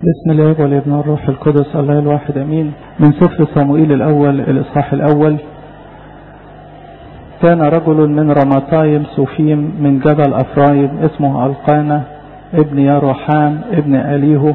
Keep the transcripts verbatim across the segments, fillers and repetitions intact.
بسم الله والابن والروح القدس الله الواحد امين. من سفر صموئيل الاول الاصحاح الاول. كان رجل من رماتايم سوفيم من جبل افرايم اسمه القانا ابن يروحام ابن اليهو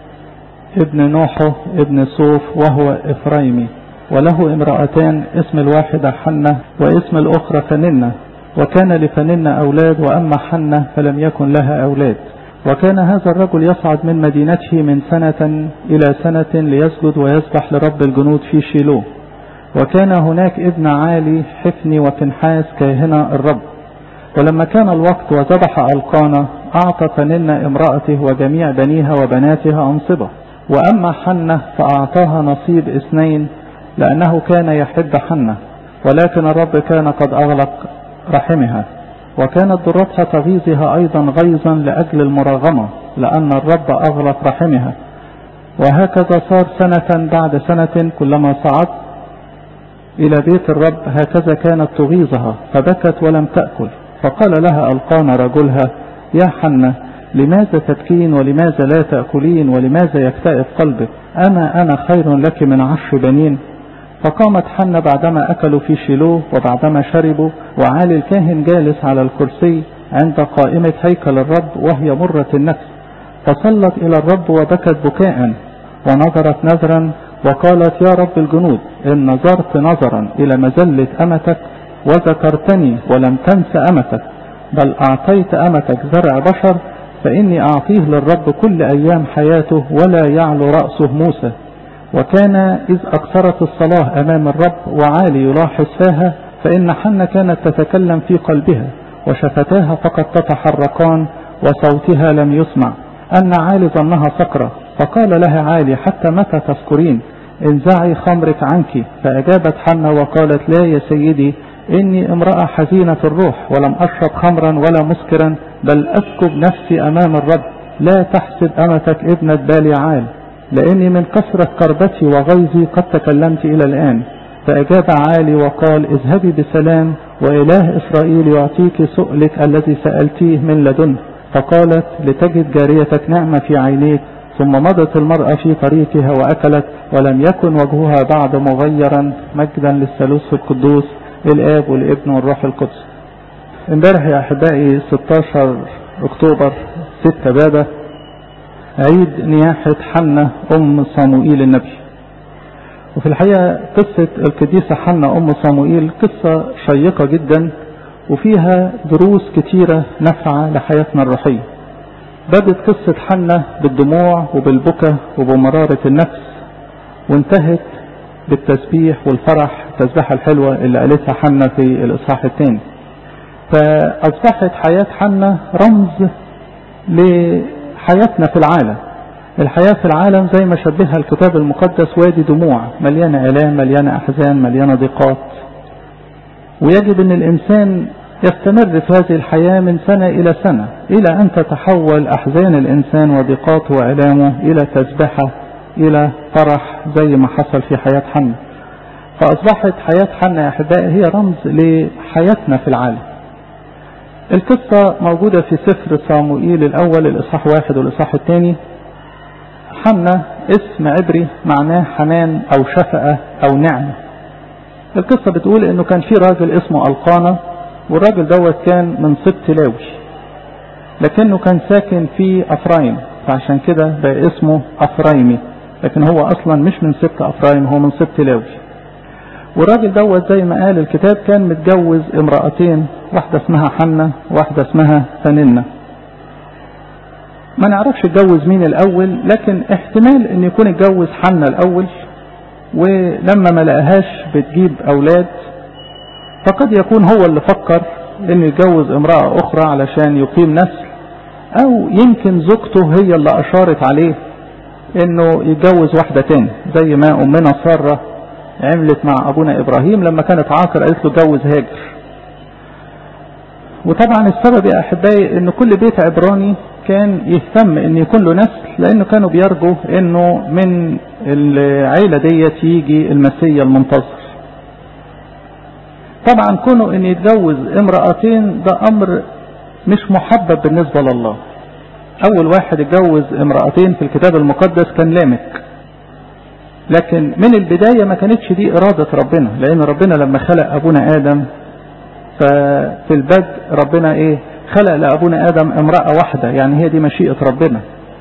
ابن نوحه ابن صوف وهو افرايمي، وله امرأتان اسم الواحدة حنة واسم الاخرى فننة، وكان لفننة اولاد واما حنة فلم يكن لها اولاد. وكان هذا الرجل يصعد من مدينته من سنة إلى سنة ليسجد ويسبح لرب الجنود في شيلوه. وكان هناك ابن عالي حفني وفنحاس كاهنا الرب. ولما كان الوقت وذبح القانا أعطى فننة امرأته وجميع بنيها وبناتها أنصبة، وأما حنة فأعطاها نصيب اثنين لأنه كان يحب حنة، ولكن الرب كان قد أغلق رحمها، وكانت ضرتها تغيظها أيضا غيظا لأجل المراغمة لأن الرب أغلق رحمها. وهكذا صار سنة بعد سنة، كلما صعد إلى بيت الرب هكذا كانت تغيظها فبكت ولم تأكل. فقال لها القانا رجلها: يا حنة، لماذا تبكين ولماذا لا تأكلين ولماذا يكتئب قلبك؟ أما أنا خير لك من عشر بنين؟ فقامت حنة بعدما أكلوا في شيلوه وبعدما شربوا، وعالي الكاهن جالس على الكرسي عند قائمة هيكل الرب وهي مرة النفس، فصلت إلى الرب وبكت بكاء ونظرت نذرا وقالت: يا رب الجنود، إن نظرت نظرا إلى مذلة أمتك وذكرتني ولم تنس أمتك، بل أعطيت أمتك زرع بشر، فإني أعطيه للرب كل أيام حياته ولا يعلو رأسه موسى. وكان إذ أكثرت الصلاة أمام الرب وعالي يلاحظ فيها، فإن حنة كانت تتكلم في قلبها وشفتاها فقد تتحركان وصوتها لم يسمع، أن عالي ظنها سكرة. فقال لها عالي: حتى متى تسكرين؟ انزعي خمرك عنك. فأجابت حنة وقالت: لا يا سيدي، إني امرأة حزينة الروح ولم أشرب خمرا ولا مسكرا، بل أسكب نفسي أمام الرب. لا تحسب أمتك ابنة باليعال، لأني من كثرة كربتي وغيظي قد تكلمت إلى الآن. فأجاب عالي وقال: اذهبي بسلام، وإله إسرائيل يعطيك سؤلك الذي سألتيه من لدنه. فقالت: لتجد جاريتك نعمة في عينيك. ثم مضت المرأة في طريقها وأكلت، ولم يكن وجهها بعد مغيرا. مجدا للثالوث القدوس الآب والابن والروح القدس. امبارح يا أحبائي ستة عشر أكتوبر ستة بابا عيد نياحة حنة أم صموئيل النبي. وفي الحقيقة قصة القديسة حنة أم صموئيل قصة شيقة جدا، وفيها دروس كتيرة نافعة لحياتنا الروحية. بدت قصة حنة بالدموع وبالبكاء وبمرارة النفس، وانتهت بالتسبيح والفرح، التسبيحة الحلوة اللي قالتها حنة في الإصحاح الثاني. فأصبحت حياة حنة رمز لحياتنا في العالم. الحياة في العالم زي ما شبهها الكتاب المقدس وادي دموع، مليانة آلام، مليانة أحزان، مليانة ضيقات. ويجب أن الإنسان يستمر في هذه الحياة من سنة إلى سنة، إلى أن تتحول أحزان الإنسان وضيقاته وآلامه إلى تسبحة، إلى فرح، زي ما حصل في حياة حنة. فأصبحت حياة حنة يا أحبائي هي رمز لحياتنا في العالم. القصة موجودة في سفر صموئيل الأول الإصحاح واحد والإصحاح الثاني. حنة اسم عبري معناه حنان أو شفقة أو نعمة. القصة بتقول إنه كان في راجل اسمه القانا، والراجل دوت كان من سبط لاوي، لكنه كان ساكن في أفرايم، فعشان كده بقى اسمه أفرايمي، لكن هو أصلا مش من سبط أفرايم، هو من سبط لاوي. والراجل دوت زي ما قال الكتاب كان متجوز امرأتين، واحدة اسمها حنة واحدة اسمها فننة. ما نعرفش اتجوز مين الأول، لكن احتمال ان يكون اتجوز حنة الأول، ولما ما لقاهاش بتجيب أولاد فقد يكون هو اللي فكر انه يتجوز امرأة أخرى علشان يقيم نسل، أو يمكن زوجته هي اللي أشارت عليه انه يتجوز واحدة تاني، زي ما أمنا سارة عملت مع أبونا إبراهيم لما كانت عاقر قالت له جوز هاجر. وطبعا السبب يا أحبائي ان كل بيت عبراني كان يهتم ان يكون له نسل، لانه كانوا بيرجوا انه من العيلة ديت يجي المسيح المنتظر. طبعا كونه ان يتجوز امرأتين ده امر مش محبب بالنسبة لله، اول واحد اتجوز امرأتين في الكتاب المقدس كان لامك، لكن من البداية ما كانتش دي ارادة ربنا، لان ربنا لما خلق ابونا ادم ففي البدء ربنا ايه خلق لابونا ادم امرأة واحدة، يعني هي دي مشيئة ربنا.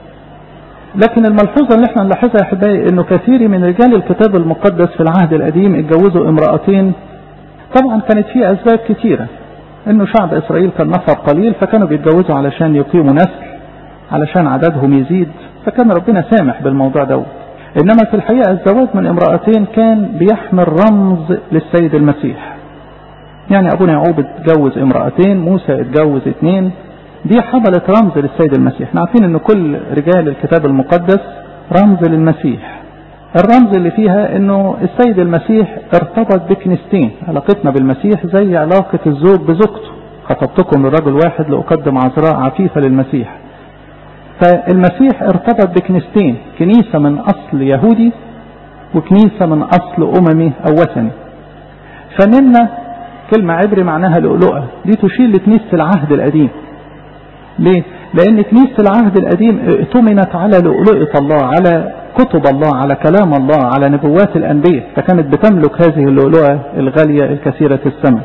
لكن الملحوظة اللي احنا نلاحظها يا احبائي انه كثير من رجال الكتاب المقدس في العهد القديم اتجوزوا امرأتين. طبعا كانت فيه اسباب كثيرة، انه شعب اسرائيل كان نفر قليل فكانوا بيتجوزوا علشان يقيموا نسل، علشان عددهم يزيد، فكان ربنا سامح بالموضوع دوت. انما في الحقيقة الزواج من امرأتين كان بيحمل رمز للسيد المسيح. يعني ابونا يعقوب اتجوز امرأتين، موسى اتجوز اثنين، دي حملت رمز للسيد المسيح. احنا عارفين ان كل رجال الكتاب المقدس رمز للمسيح. الرمز اللي فيها انه السيد المسيح ارتبط بكنيستين، علاقتنا بالمسيح زي علاقة الزوج بزوجته، خطبتكم للرجل واحد لأقدم عذراء عفيفة للمسيح. فالمسيح ارتبط بكنيستين، كنيسة من اصل يهودي وكنيسة من اصل اممي او وثني. فنمنا كلمة عبري معناها لؤلؤة، دي تشير لكنيسة العهد القديم. ليه؟ لان كنيسة العهد القديم ائتمنت على لؤلؤة الله، على كتب الله، على كلام الله، على نبوات الانبياء، فكانت بتملك هذه اللؤلؤة الغالية الكثيرة الثمن.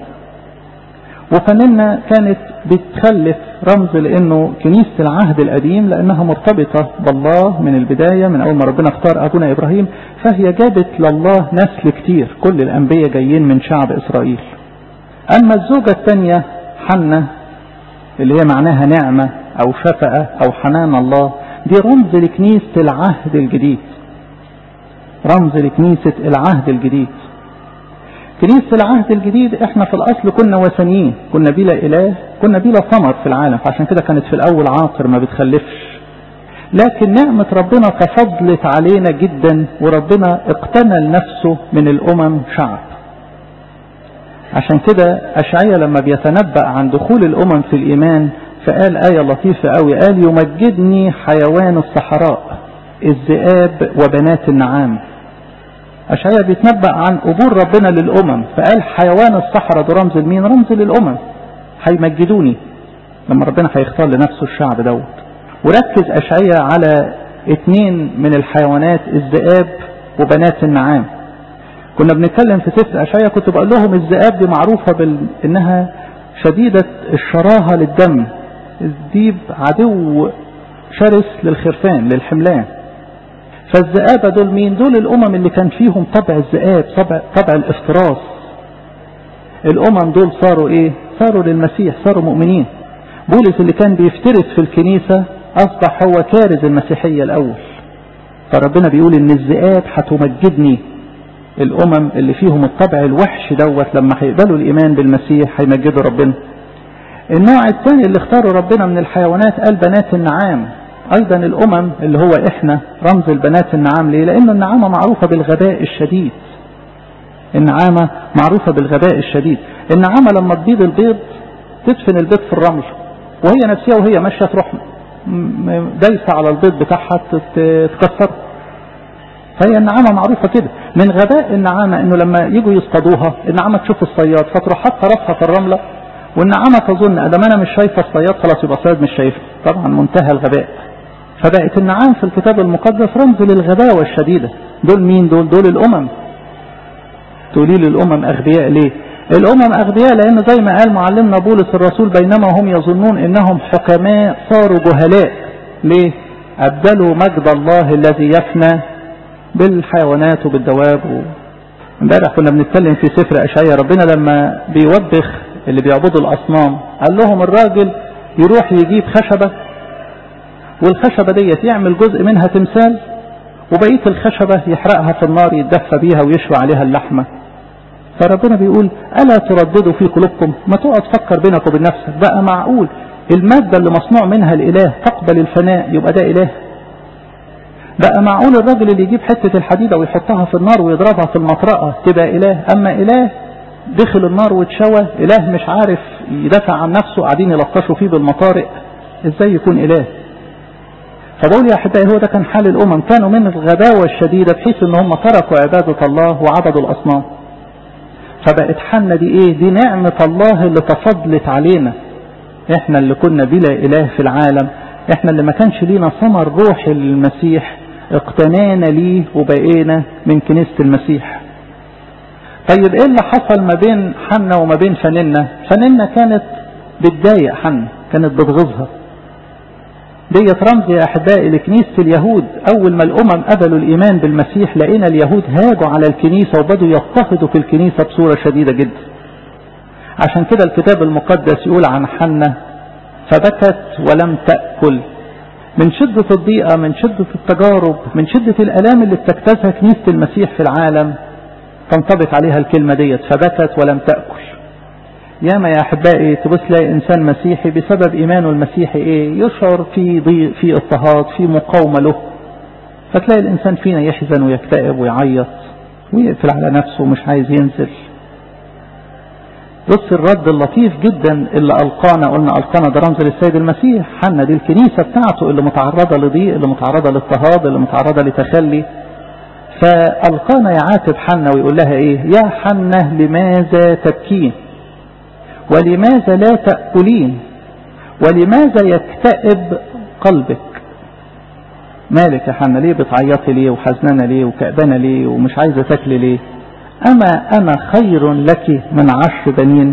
وفننا كانت بتخلف رمز لانه كنيسة العهد القديم لانها مرتبطة بالله من البداية، من اول ما ربنا اختار ابونا ابراهيم، فهي جابت لله نسل كتير، كل الانبياء جايين من شعب اسرائيل. اما الزوجة الثانية حنة اللي هي معناها نعمة او شفقة او حنان الله، دي رمز لكنيسة العهد الجديد، رمز لكنيسة العهد الجديد. كنيسة العهد الجديد احنا في الاصل كنا وثنيين، كنا بلا اله، كنا بلا ثمر في العالم، فعشان كده كانت في الاول عاقر ما بتخلفش. لكن نعمة ربنا تفضلت علينا جدا، وربنا اقتنى نفسه من الامم شعب. عشان كده اشعياء لما بيتنبأ عن دخول الامم في الايمان فقال آية لطيفة قوي، قال يمجدني حيوان الصحراء الذئاب وبنات النعام. أشعياء بيتنبأ عن قبول ربنا للأمم، فقال حيوان الصحراء ده رمز لمين؟ رمز للأمم، هيمجدوني لما ربنا هيختار لنفسه الشعب دوت. وركز أشعياء على اتنين من الحيوانات، الذئاب وبنات النعام. كنا بنتكلم في سفر أشعياء كنت بقول لهم الذئاب دي معروفة بأنها شديدة الشراهة للدم، الذئب عدو شرس للخرفان للحملان. فالذئابة دول مين؟ دول الأمم اللي كان فيهم طبع الذئاب، طبع, طبع الافتراس. الأمم دول صاروا إيه؟ صاروا للمسيح، صاروا مؤمنين. بولس اللي كان بيفترس في الكنيسة أصبح هو كارز المسيحية الأول. فربنا بيقول إن الذئاب هتمجدني، الأمم اللي فيهم الطبع الوحش دوت لما هيقبلوا الإيمان بالمسيح هيمجدوا ربنا. النوع الثاني اللي اختاروا ربنا من الحيوانات قال بنات النعام، ايضا الامم اللي هو احنا رمز البنات النعام. ليه؟ لان النعامة معروفة بالغباء الشديد، النعامة معروفة بالغباء الشديد. النعامة لما تبيض البيض تدفن البيض في الرمل، وهي نفسها وهي ماشية تروح دايسة على البيض بتاعها تكسر. فهي النعامة معروفة كده. من غباء النعامة انه لما يجوا يصطادوها النعامة تشوف الصياد فتروح حاطة راسها في الرملة، والنعامة تظن ادام انا مش شايفة الصياد خلاص يبقى الصياد مش شايفه. طبعا منتهى الغباء. فبقت النعام في الكتاب المقدس رمز للغباوة الشديدة. دول مين دول؟ دول الامم. تقولي لي الامم اغبياء ليه؟ الامم اغبياء لان زي ما قال معلمنا بولس الرسول بينما هم يظنون انهم حكماء صاروا جهلاء. ليه؟ ابدلوا مجد الله الذي يفنى بالحيوانات وبالدواب. امبارح كنا بنتكلم في سفر اشعياء، ربنا لما بيوبخ اللي بيعبدوا الاصنام قال لهم الراجل يروح يجيب خشبة، والخشبة ديت يعمل جزء منها تمثال، وبقية الخشبة يحرقها في النار يتدفى بيها ويشوي عليها اللحمة. فربنا بيقول ألا ترددوا في قلوبكم؟ ما تقعد تفكر بينك وبين نفسك، بقى معقول المادة اللي مصنوع منها الإله تقبل الفناء يبقى ده إله؟ بقى معقول الراجل اللي يجيب حتة الحديدة ويحطها في النار ويضربها في المطرقة تبقى إله؟ أما إله دخل النار واتشوى، إله مش عارف يدافع عن نفسه قاعدين يلطشوا فيه بالمطارق، إزاي يكون إله؟ فبقول يا أحبائي هو ده كان حال الأمم، كانوا من الغباوة الشديدة بحيث ان هم تركوا عبادة الله وعبدوا الأصنام. فبقت حالنا دي ايه؟ دي نعمة الله اللي تفضلت علينا. احنا اللي كنا بلا إله في العالم احنا اللي ما كانش لينا ثمر روحي للمسيح اقتنانا ليه وبقينا من كنيسة المسيح. طيب ايه اللي حصل ما بين حنا وما بين فننة؟ فننة كانت بتضايق حنا، كانت بتغيظها. ديت رمز يا احبائي لكنيسة اليهود. اول ما الامم قبلوا الايمان بالمسيح لقينا اليهود هاجوا على الكنيسة وبدوا يضطهدوا في الكنيسة بصورة شديدة جدا. عشان كده الكتاب المقدس يقول عن حنا فبكت ولم تأكل، من شدة الضيقة، من شدة التجارب، من شدة الآلام اللي بتجتازها كنيسة المسيح في العالم، تنطبق عليها الكلمة ديت فبكت ولم تأكل. ياما يا أحبائي تبص لاقي إنسان مسيحي بسبب إيمانه المسيحي إيه يشعر في ضيق، في اضطهاد، في مقاومة له، فتلاقي الإنسان فينا يحزن ويكتئب ويعيط ويقفل على نفسه ومش عايز ينزل. بص الرد اللطيف جدا اللي ألقانا، قلنا ألقانا ده رمز للسيد المسيح. حنا دي الكنيسة بتاعته اللي متعرضة لضيق، اللي متعرضة لاضطهاد، اللي متعرضة لتخلي. فألقانا يعاتب حنا ويقول لها ايه؟ يا حنا لماذا تبكين ولماذا لا تأكلين ولماذا يكتئب قلبك؟ مالك يا حنا، ليه بتعيطي ليه وحزنانة ليه وكأبانة ليه ومش عايزة تاكلي ليه؟ أما أنا خير لك من عشر بنين.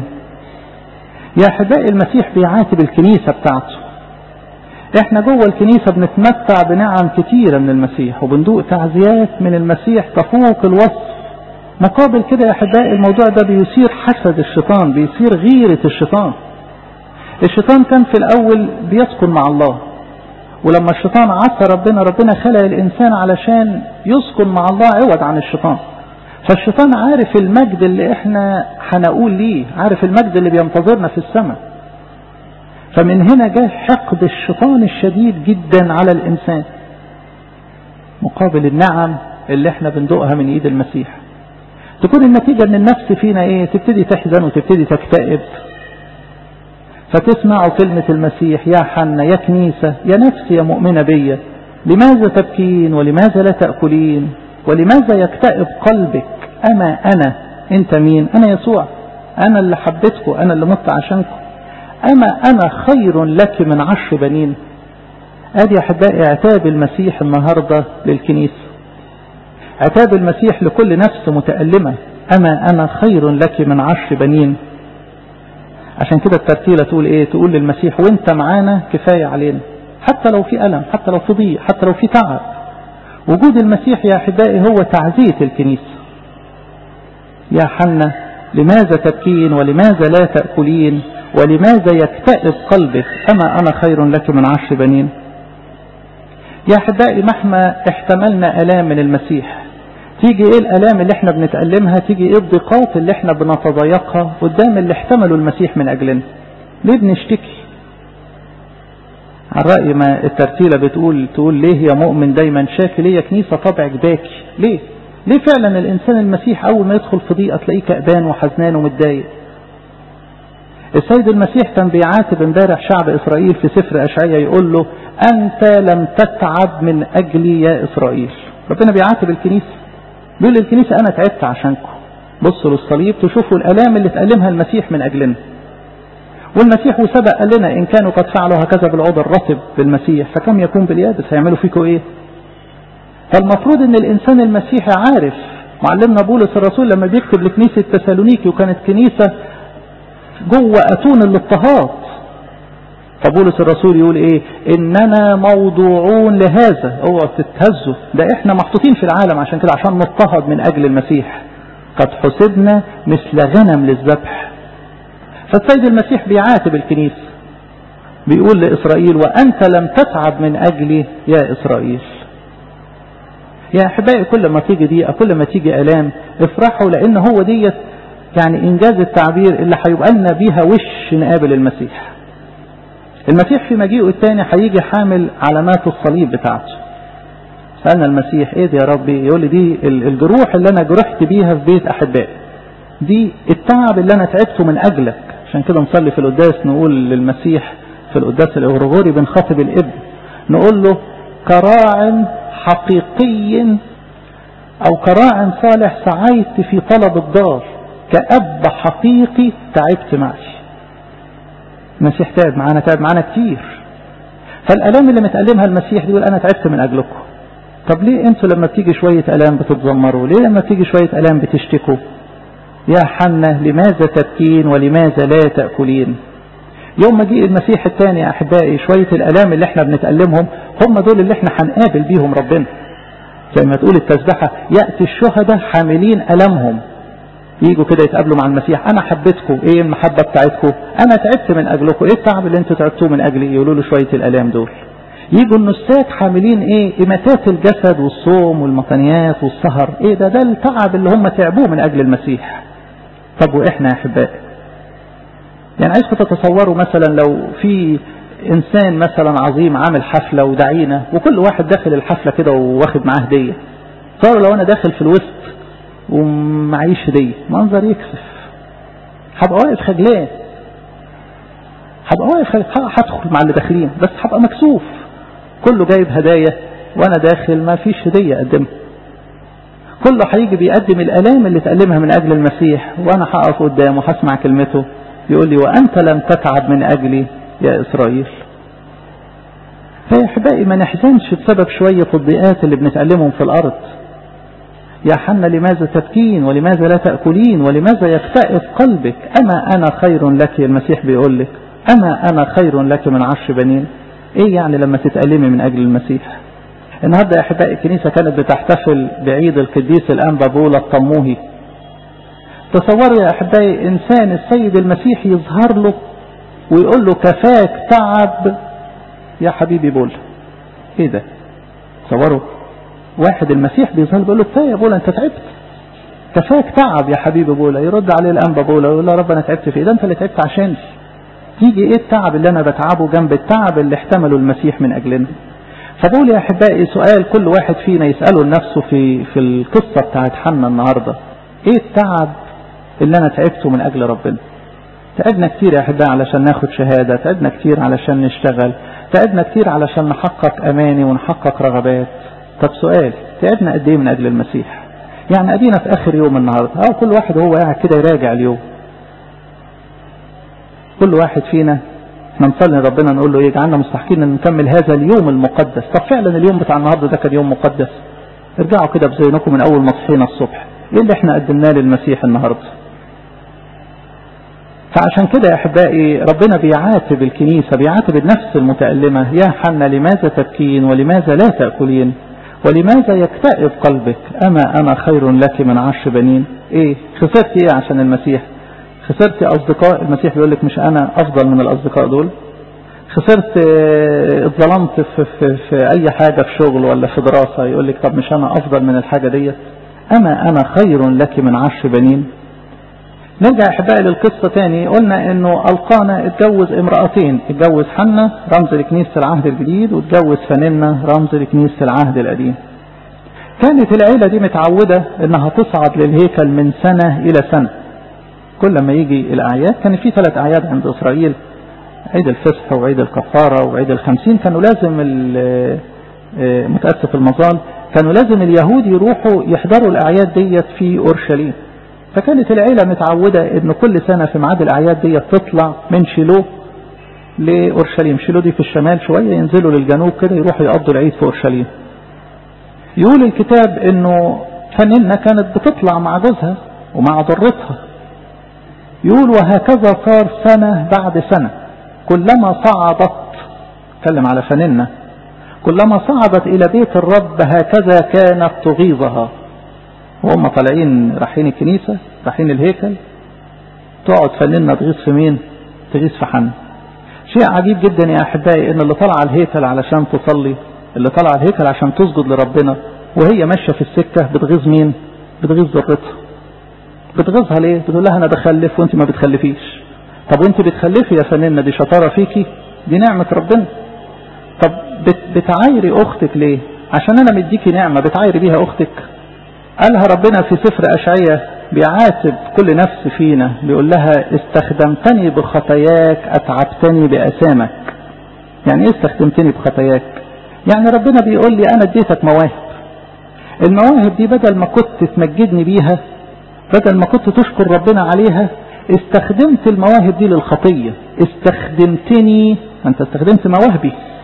يا أحبائي المسيح بيعاتب الكنيسة بتاعته. احنا جوه الكنيسة بنتمتع بنعم كتيرة من المسيح وبندوق تعزيات من المسيح تفوق الوصف. مقابل كده يا أحبائي الموضوع ده بيثير حسد الشيطان، بيثير غيرة الشيطان. الشيطان كان في الأول بيسكن مع الله، ولما الشيطان عصى ربنا، ربنا خلق الإنسان علشان يسكن مع الله عوض عن الشيطان. فالشيطان عارف المجد اللي احنا هنقول ليه، عارف المجد اللي بينتظرنا في السماء. فمن هنا جاء حقد الشيطان الشديد جدا على الإنسان مقابل النعم اللي احنا بندوقها من ايد المسيح. تكون النتيجة ان النفس فينا ايه؟ تبتدي تحزن وتبتدي تكتئب. فتسمعوا كلمة المسيح يا حنا يا كنيسة يا نفس يا مؤمنة بيا، لماذا تبكين ولماذا لا تأكلين ولماذا يكتئب قلبك؟ أما أنا، أنت مين؟ أنا يسوع، أنا اللي حبيتكم، أنا اللي مت عشانكم. أما أنا خير لك من عشر بنين. أدي يا أحبائي عتاب المسيح النهاردة للكنيسة، عتاب المسيح لكل نفس متألمة. أما أنا خير لك من عشر بنين. عشان كده الترتيلة تقول إيه؟ تقول للمسيح وانت معانا كفاية علينا، حتى لو في ألم، حتى لو في ضيق، حتى لو في تعب. وجود المسيح يا أحبائي هو تعزية الكنيسة. يا حنا لماذا تبكين ولماذا لا تأكلين ولماذا يكتئب قلبك؟ أما أنا خير لك من عشر بنين. يا أحبائي مهما احتملنا ألام من المسيح، تيجي إيه الألام اللي احنا بنتألمها؟ تيجي إيه الضيقات اللي احنا بنتضايقها قدام اللي احتملوا المسيح من أجلنا؟ ليه بنشتكي؟ على رأي ما الترتيلة بتقول، تقول ليه يا مؤمن دايما شاكي؟ ليه يا كنيسة طبعك باكي؟ ليه؟ ليه فعلا الإنسان المسيح أول ما يدخل في ضيقة تلاقيه كأبان وحزنان ومتضايق؟ السيد المسيح كان بيعاتب امبارح شعب إسرائيل في سفر أشعياء، يقول له أنت لم تتعب من أجلي يا إسرائيل. ربنا بيعاتب الكنيسة، بيقول للكنيسة أنا تعبت عشانكم. بصوا للصليب تشوفوا الآلام اللي تألمها المسيح من أجلنا. والمسيح وسبق قال لنا إن كانوا قد فعلوا هكذا بالعود الرطب بالمسيح فكم يكون باليابس، هيعملوا فيكم إيه؟ فالمفروض إن الإنسان المسيحي عارف. معلمنا بولس الرسول لما بيكتب لكنيسة تسالونيكي، وكانت كنيسة جوه أتون الاضطهاد، فبولس الرسول يقول إيه؟ إننا موضوعون لهذا. اوعوا تتهزوا، ده إحنا محطوطين في العالم عشان كده، عشان نضطهد من أجل المسيح. قد حسبنا مثل غنم للذبح. فالسيد المسيح بيعاتب الكنيسة، بيقول لإسرائيل وأنت لم تتعب من أجلي يا إسرائيل. يا أحبائي كل ما تيجي ضيقة، كل ما تيجي ألام، افرحوا، لأن هو ديت يعني إنجاز التعبير اللي هيبقى لنا بيها وش نقابل المسيح. المسيح في مجيئه الثاني هيجي حامل علامات الصليب بتاعته. سألنا المسيح ايه دي يا ربي؟ يقول لي دي الجروح اللي انا جرحت بيها في بيت احبائي، دي التعب اللي انا تعبته من اجلك. عشان كده نصلي في القداس نقول للمسيح في القداس الغرغوري بنخاطب الابن، نقول له كراع حقيقي او كراع صالح سعيت في طلب الدار، كأب حقيقي تعبت معي. المسيح تعب معانا، تعب معانا كتير. فالالام اللي متألمها المسيح بيقول انا تعبت من اجلكم. طب ليه انتوا لما بتيجي شوية الام بتتذمروا؟ ليه لما بتيجي شوية الام بتشتكوا؟ يا حنة لماذا تبكين ولماذا لا تأكلين؟ يوم ما جاء المسيح الثاني يا احبائي شوية الالام اللي احنا بنتألمهم هم دول اللي احنا هنقابل بيهم ربنا. زي ما تقول التسبحة يأتي الشهداء حاملين ألمهم، ييجوا كده يتقابلوا مع المسيح. انا حبيتكم، ايه المحبة بتاعتكم؟ انا تعبت من اجلكم، ايه التعب اللي انتوا تعبتوه من اجلي؟ يقولوا له شوية الالام دول. ييجوا النساك حاملين ايه؟ اماتات الجسد والصوم والمطنيات والسهر، ايه ده ده التعب اللي هم تعبوه من اجل المسيح. طب واحنا يا احبائي؟ يعني عايزكم تتصوروا مثلا لو في انسان مثلا عظيم عامل حفلة ودعينا وكل واحد داخل الحفلة كده وواخد معاه هدية، صار لو انا داخل في الوسط ومعيش هدية منظر يكسف، هبقى واقف خجلان، هبقى واقف خجلان، هدخل مع اللي داخلين بس هبقى مكسوف، كله جايب هدايا وانا داخل ما فيش هدية اقدمها. كله هيجي بيقدم الالام اللي تألمها من اجل المسيح وانا هقف قدامه هسمع كلمته يقول لي وانت لم تتعب من اجلي يا اسرائيل. فيا احبائي ما نحزنش بسبب شوية الضيقات اللي بنتألمهم في الارض. يا حنة لماذا تبكين ولماذا لا تأكلين ولماذا يكتئب قلبك؟ أما أنا خير لك، المسيح بيقول لك أما أنا خير لك من عشر بنين. إيه يعني لما تتألمي من أجل المسيح؟ النهاردة يا أحبائي الكنيسة كانت بتحتفل بعيد القديس الأنبا بولا الطموهي. تصوروا يا أحبائي إنسان السيد المسيح يظهر له ويقول له كفاك تعب يا حبيبي بولا. إيه ده؟ تصوروا واحد المسيح بيظهر بيقول له كفايه يا بولا انت تعبت، كفاك تعب يا حبيبي بولا. يرد عليه الانبا بولا يقول له رب انا تعبت في ايه؟ ده انت اللي تعبت عشان تيجي ايه التعب اللي انا بتعبه جنب التعب اللي احتمله المسيح من اجلنا. فبقول يا احبائي سؤال كل واحد فينا يساله لنفسه في في القصه بتاعت حنا النهارده، ايه التعب اللي انا تعبته من اجل ربنا؟ تعبنا كتير يا احبائي علشان ناخد شهاده، تعبنا كتير علشان نشتغل، تعبنا كتير علشان نحقق اماني ونحقق رغبات. طب سؤال، تعبنا قد ايه من اجل المسيح؟ يعني ادينا في اخر يوم النهارده، او كل واحد وهو قاعد كده يراجع اليوم. كل واحد فينا احنا نصلي ربنا نقول له يجعلنا مستحقين ان نكمل هذا اليوم المقدس. طب فعلا اليوم بتاع النهارده ده كان يوم مقدس؟ ارجعوا كده بذهنكم من اول ما صحينا الصبح، ايه اللي احنا قدمناه للمسيح النهارده؟ فعشان كده يا احبائي ربنا بيعاتب الكنيسه، بيعاتب النفس المتألمه. يا حنا لماذا تبكين ولماذا لا تأكلين ولماذا يكتئب قلبك؟ أما أنا خير لك من عشر بنين. إيه خسرت إيه عشان المسيح؟ خسرت أصدقاء؟ المسيح بيقول لك مش أنا أفضل من الأصدقاء دول؟ خسرت اتظلمت في, في, في أي حاجة في شغل ولا في دراسة، يقول لك طب مش أنا أفضل من الحاجة دي؟ أما أنا خير لك من عشر بنين. نرجع احبائي للقصة تاني. قلنا انه القانا اتجوز امرأتين، اتجوز حنة رمز لكنيسة العهد الجديد واتجوز فننة رمز لكنيسة العهد القديم. كانت العيلة دي متعودة انها تصعد للهيكل من سنة الى سنة. كل ما يجي الاعياد، كان في ثلاث اعياد عند اسرائيل، عيد الفصح وعيد الكفارة وعيد الخمسين، كانوا لازم متأسف المظال كانوا لازم اليهود يروحوا يحضروا الاعياد ديت في اورشليم. فكانت العيلة متعودة ان كل سنة في ميعاد الاعياد دي تطلع من شيلو لأورشليم. شيلو دي في الشمال شوية، ينزلوا للجنوب كده يروحوا يقضوا العيد في أورشليم. يقول الكتاب انه فننة كانت بتطلع مع جوزها ومع ضرتها. يقول وهكذا صار سنة بعد سنة، كلما صعدت، اتكلم على فننة، كلما صعدت الى بيت الرب هكذا كانت تغيظها. وهم طالعين رايحين الكنيسة رايحين الهيكل، تقعد فننة تغيظ في مين؟ تغيظ في حنا. شيء عجيب جدا يا احبائي ان اللي طلع الهيكل علشان تصلي، اللي طلع الهيكل عشان تسجد لربنا، وهي ماشية في السكة بتغيظ مين؟ بتغيظ ضرتها. بتغيظها ليه؟ بتقول لها انا بخلف وانت ما بتخلفيش. طب وانت بتخلفي يا فننة؟ دي شطارة فيكي، دي نعمة ربنا. طب بتعايري اختك ليه؟ عشان انا مديكي نعمة بتعايري بيها اختك؟ قالها ربنا في سفر أشعياء بيعاتب كل نفس فينا، بيقول لها استخدمتني بخطاياك أتعبتني بأسامك. يعني ايه استخدمتني بخطاياك؟ يعني ربنا بيقول لي انا اديتك مواهب، المواهب دي بدل ما كنت تمجدني بيها، بدل ما كنت تشكر ربنا عليها، استخدمت المواهب دي للخطية. استخدمتني، انت استخدمت مواهبي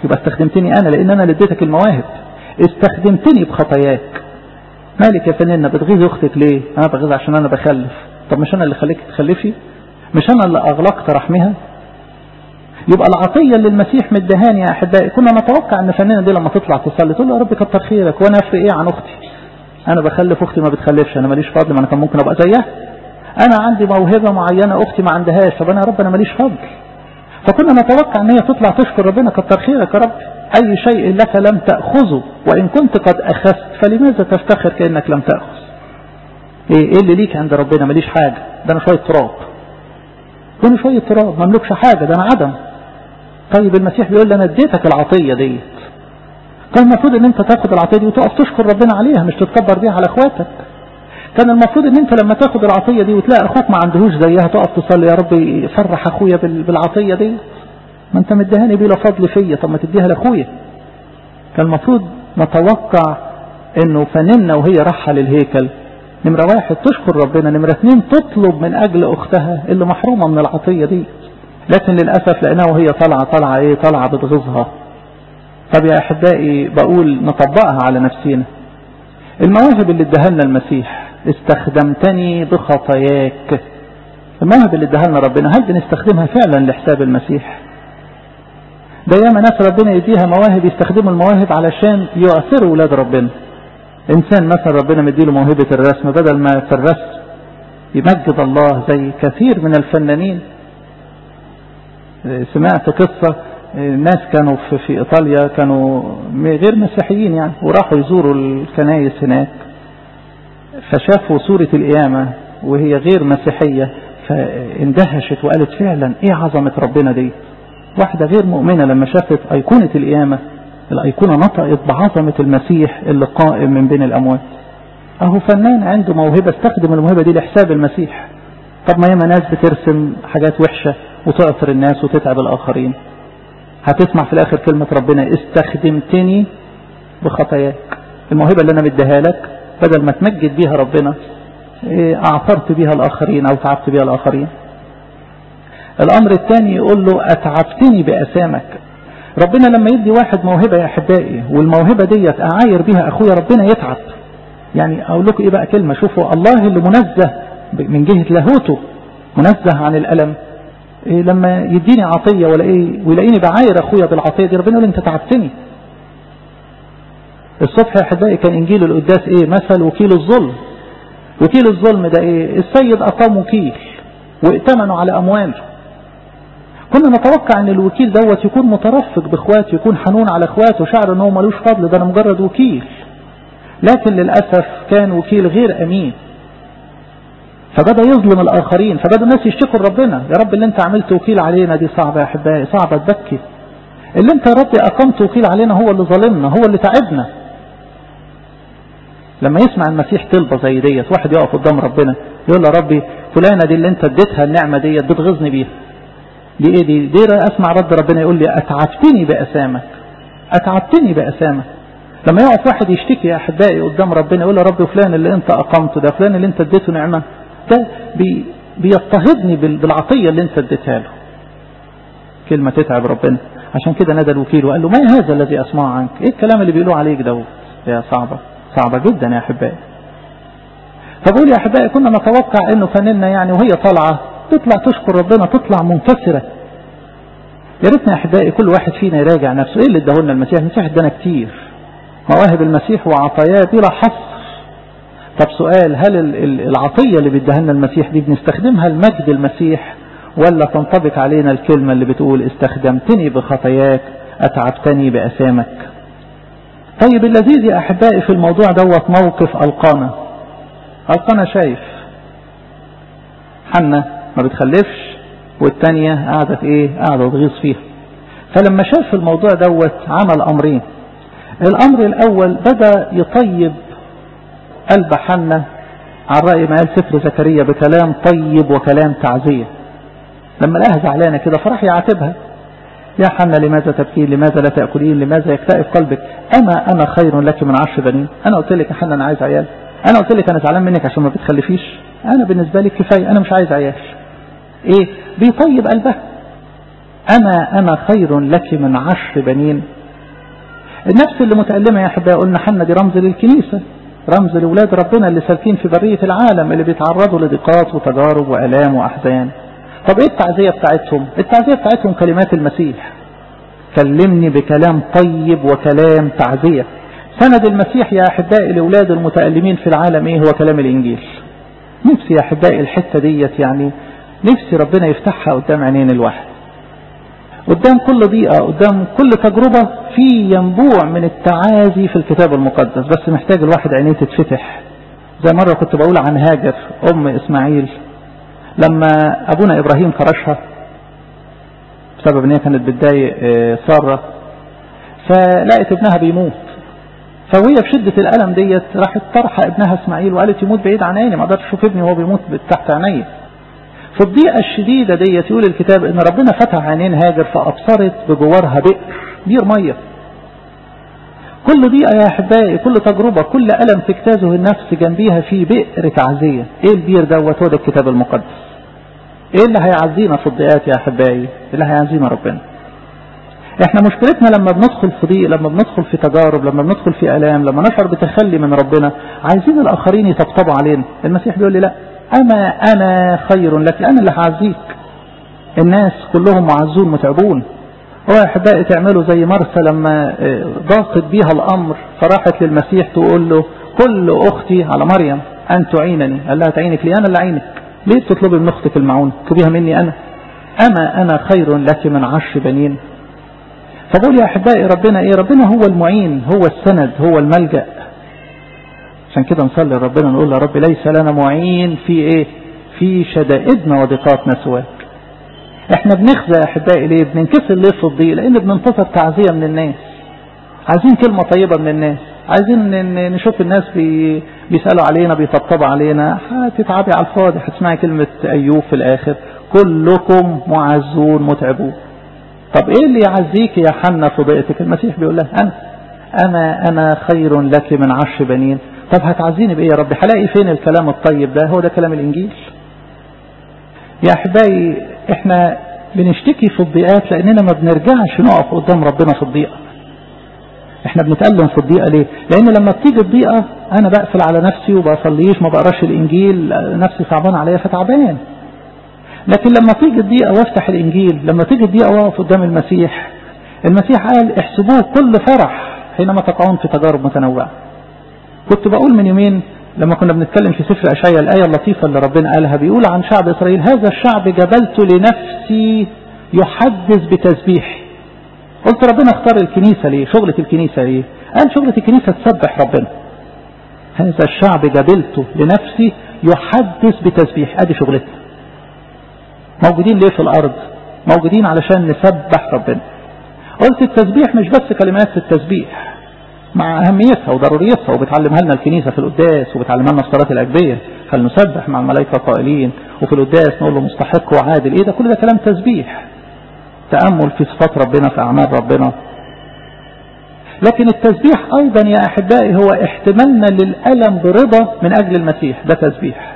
يبقى استخدمتني انا لان انا اللي اديتك المواهب. استخدمتني بخطاياك. مالك يا فنانة بتغيظ اختك ليه؟ انا بغيظ عشان انا بخلف. طب مش انا اللي خليك تخلفي؟ مش انا اللي اغلقت رحمها؟ يبقى العطية اللي المسيح مدهاني يا احبائي، كنا نتوقع ان فنانة دي لما تطلع تصلي تقول له يا رب كتر خيرك، وانا افرق ايه عن اختي؟ انا بخلف اختي ما بتخلفش، انا ماليش فضل، ما انا كان ممكن ابقى زيها. انا عندي موهبة معينة اختي ما عندهاش، طب انا يا رب انا ماليش فضل. فكنا نتوقع ان هي تطلع تشكر ربنا كتر خيرك يا رب، اي شيء لك لم تأخذه وان كنت قد اخذت فلماذا تفتخر كأنك لم تأخذ؟ ايه ايه اللي ليك عند ربنا؟ ماليش حاجة، ده انا شوية تراب، ده انا شوية تراب ما املكش حاجة، ده انا عدم. طيب المسيح بيقول لي انا اديتك العطية ديت، كان المفروض ان انت تاخد العطية دي وتقف تشكر ربنا عليها، مش تتكبر بيها على اخواتك. كان المفروض ان انت لما تاخد العطية دي وتلاقي اخوك ما عندهوش زيها تقف تصلي يا رب فرح اخويا بالعطية دي، ما انت مدهاني بلا فضل فيا، طب ما تديها لاخويا. كان المفروض نتوقع انه فننا وهي رايحه للهيكل، نمرة واحد تشكر ربنا، نمرة اثنين تطلب من اجل اختها اللي محرومة من العطية دي. لكن للأسف لقيناها وهي طالعة طالعة ايه طالعة بتغيظها. طب يا احبائي بقول نطبقها على نفسينا. المواهب اللي ادهلنا المسيح، استخدمتني بخطاياك. المواهب اللي ادهلنا ربنا هل بنستخدمها فعلا لحساب المسيح؟ ده ياما ناس ربنا يديها مواهب يستخدموا المواهب علشان يؤثروا ولاد ربنا. انسان مثلا ربنا مديله موهبة الرسم، بدل ما في الرسم يمجد الله زي كثير من الفنانين. سمعت قصة ناس كانوا في, في ايطاليا كانوا غير مسيحيين يعني، وراحوا يزوروا الكنائس هناك، فشافوا صورة القيامة وهي غير مسيحية، فاندهشت وقالت فعلا ايه عظمة ربنا دي. واحدة غير مؤمنة لما شافت ايقونة القيامة، الايقونة نطقت بعظمة المسيح اللي قائم من بين الاموات. اهو فنان عنده موهبة استخدم الموهبة دي لحساب المسيح. طب ما ياما ناس بترسم حاجات وحشة وتؤثر الناس وتتعب الاخرين. هتسمع في الاخر كلمة ربنا استخدمتني بخطاياك. الموهبة اللي انا مديها لك بدل ما تمجد بيها ربنا اعثرت بيها الاخرين او تعبت بيها الاخرين. الامر الثاني يقول له اتعبتني باسامك. ربنا لما يدي واحد موهبة يا احبائي والموهبة ديت اعاير بيها اخويا ربنا يتعب. يعني اقول لكم ايه بقى كلمة، شوفوا الله اللي منزه من جهة لاهوته منزه عن الالم، إيه لما يديني عطية ولا ايه ويلاقيني بعاير اخويا بالعطية دي، ربنا يقول انت تعبتني. الصبح يا احبائي كان انجيل القداس ايه؟ مثل وكيل الظلم. وكيل الظلم ده ايه؟ السيد اقام وكيل وائتمنوا على امواله. كنا نتوقع ان الوكيل دوت يكون مترفق باخواته، يكون حنون على اخواته، شعر ان هو ملوش فضل، ده انا مجرد وكيل. لكن للاسف كان وكيل غير امين، فبدأ يظلم الاخرين، فبدأ الناس يشتكوا ربنا، يا رب اللي انت عملت وكيل علينا دي صعبة يا احبائي، صعبة تبكي. اللي انت يا رب اقمت وكيل علينا هو اللي ظلمنا، هو اللي تعبنا. لما يسمع المسيح طلبة زي ديت، واحد يقف قدام ربنا يقول له يا ربي فلانة دي اللي انت اديتها النعمة ديت بتغيظني بيها، دي ايه دي؟ دي اسمع رد ربنا يقول لي اتعبتني باسامك، اتعبتني باسامك. لما يقف واحد يشتكي يا احبائي قدام ربنا يقول له رب فلان اللي انت اقمته ده، فلان اللي انت اديته نعمة ده بي بيضطهدني بالعطية اللي انت اديتها له. كلمة تتعب ربنا. عشان كده نادى الوكيل وقال له ما هذا الذي اسمع عنك؟ ايه الكلام اللي بيقولوا عليك دوت؟ يا صعبة صعبة جدا يا احبائي. فبقول يا احبائي كنا نتوقع انه فننا يعني وهي طالعة تطلع تشكر ربنا، تطلع منكسرة. يا ريتنا يا احبائي كل واحد فينا يراجع نفسه، ايه اللي اداهولنا المسيح؟ المسيح ادانا كتير مواهب المسيح وعطاياه بلا حصر. طب سؤال، هل العطية اللي بيديها لنا المسيح دي بنستخدمها لمجد المسيح ولا تنطبق علينا الكلمة اللي بتقول استخدمتني بخطاياك اتعبتني باسامك؟ طيب اللذيذ يا احبائي في الموضوع دوت موقف القانا. القانا شايف حنة ما بتخلفش والتانية قاعدة في ايه؟ قاعدة تغيظ فيها. فلما شاف الموضوع دوت عمل امرين. الامر الاول بدأ يطيب قلب حنة على رأي ما قال سفر زكريا بكلام طيب وكلام تعزية. لما لقاها زعلانة كده فراح يعاتبها، يا حنة لماذا تبكين؟ لماذا لا تأكلين؟ لماذا يكتئب قلبك؟ أما أنا خير لك من عشر بنين. أنا قلت لك يا حنة أنا عايز عيال، أنا قلت لك أنا زعلان منك عشان ما بتخلفيش، أنا بالنسبة لي كفاية، أنا مش عايز عيال. إيه؟ بيطيب قلبها. أما أنا خير لك من عشر بنين. النفس اللي متألمة يا أحبائي قلنا حنا دي رمز للكنيسة، رمز لأولاد ربنا اللي سالكين في برية العالم، اللي بيتعرضوا لضيقات وتجارب وآلام وأحزان. طب إيه التعزية بتاعتهم؟ التعزية بتاعتهم كلمات المسيح، كلمني بكلام طيب وكلام تعزية. سند المسيح يا أحبائي لأولاد المتألمين في العالم إيه؟ هو كلام الإنجيل. نفسي يا أحبائي الحتة ديت يعني نفسي ربنا يفتحها قدام عينين الواحد، قدام كل ضيقة، قدام كل تجربة، في ينبوع من التعازي في الكتاب المقدس، بس محتاج الواحد عينيه تتفتح. زي مرة كنت بقول عن هاجر أم إسماعيل لما أبونا إبراهيم كرشها بسبب ان هي كانت بتضايق سارة، فلقت ابنها بيموت، فوهي في شدة الألم ديت راحت طرحة ابنها اسماعيل وقالت يموت بعيد عن عيني، ما اقدرش اشوف ابني وهو بيموت تحت عيني. في الضيقة الشديدة ديت يقول الكتاب ان ربنا فتح عينين هاجر فأبصرت بجوارها بئر، بير مية. كل ضيقة يا أحبائي، كل تجربة، كل ألم تجتازه النفس جنبيها في بئر تعزية. ايه البير دوت؟ هو ده الكتاب المقدس. ايه اللي هيعزينا في الضيقات يا أحبائي؟ اللي هيعزينا ربنا. احنا مشكلتنا لما بندخل في ضيق، لما بندخل في تجارب، لما بندخل في آلام، لما نشعر بتخلي من ربنا، عايزين الآخرين يطبطبوا علينا. المسيح بيقول لي لا، أما أنا خير لك، أنا اللي هعزيك. الناس كلهم معزون متعبون. هو يا أحبائي تعملوا زي مرسى لما ضاقت بيها الأمر فراحت للمسيح تقول له كل أختي على مريم أن تعينني. قال لها تعينك لي؟ أنا اللي أعينك. ليه بتطلبي من أختك المعون؟ اطلبيها مني أنا. أما أنا خير لك من عشر بنين. فقول يا أحبائي ربنا إيه؟ ربنا هو المعين، هو السند، هو الملجأ. عشان كده نصلي ربنا نقول يا رب ليس لنا معين في إيه؟ في شدائدنا وضيقاتنا سواك. احنا بنخزى يا أحبائي ليه؟ بننكسر ليه في الضيق؟ لأن بننتظر تعزية من الناس، عايزين كلمة طيبة من الناس، عايزين نشوف الناس بي بيسألوا علينا، بيطبطبوا علينا. هتتعبي على الفاضي، هتسمعي كلمة أيوب في الآخر كلكم معزون متعبون. طب ايه اللي يعزيك يا حنا في ضيقتك؟ المسيح بيقول لها انا انا انا خير لك من عشر بنين. طب هتعزيني بايه يا رب؟ هلاقي فين الكلام الطيب ده؟ هو ده كلام الانجيل. يا احبائي احنا بنشتكي في الضيقات لاننا ما بنرجعش نقف قدام ربنا في الضيقه. احنا بنتألم في الضيقه ليه؟ لان لما بتيجي الضيقه انا بقفل على نفسي وبصليش، ما بقراش الانجيل، نفسي صعبان عليا فتعبان. لكن لما تيجي الضيقة وافتح الإنجيل، لما تيجي الضيقة واقف قدام المسيح، المسيح قال احسبوه كل فرح حينما تقعون في تجارب متنوعة. كنت بقول من يومين لما كنا بنتكلم في سفر أشعياء الآية اللطيفة اللي ربنا قالها، بيقول عن شعب إسرائيل هذا الشعب جبلت لنفسي يحدث بتسبيح. قلت ربنا اختار الكنيسة ليه؟ شغلة الكنيسة ليه؟ قال شغلة الكنيسة تسبح ربنا. هذا الشعب جبلته لنفسي يحدث بتسبيح، ادي شغلتنا. موجودين ليه في الأرض؟ موجودين علشان نسبح ربنا. قلت التسبيح مش بس كلمات التسبيح، مع أهميتها وضروريتها، وبتعلمها لنا الكنيسة في القداس، وبتعلمها لنا في صلاة الأجبية، فلنسبح مع الملائكة قائلين، وفي القداس نقول له مستحق وعادل. إيه ده؟ كل ده كلام تسبيح، تأمل في صفات ربنا، في أعمال ربنا. لكن التسبيح أيضا يا أحبائي هو احتمالنا للألم برضا من أجل المسيح، ده تسبيح.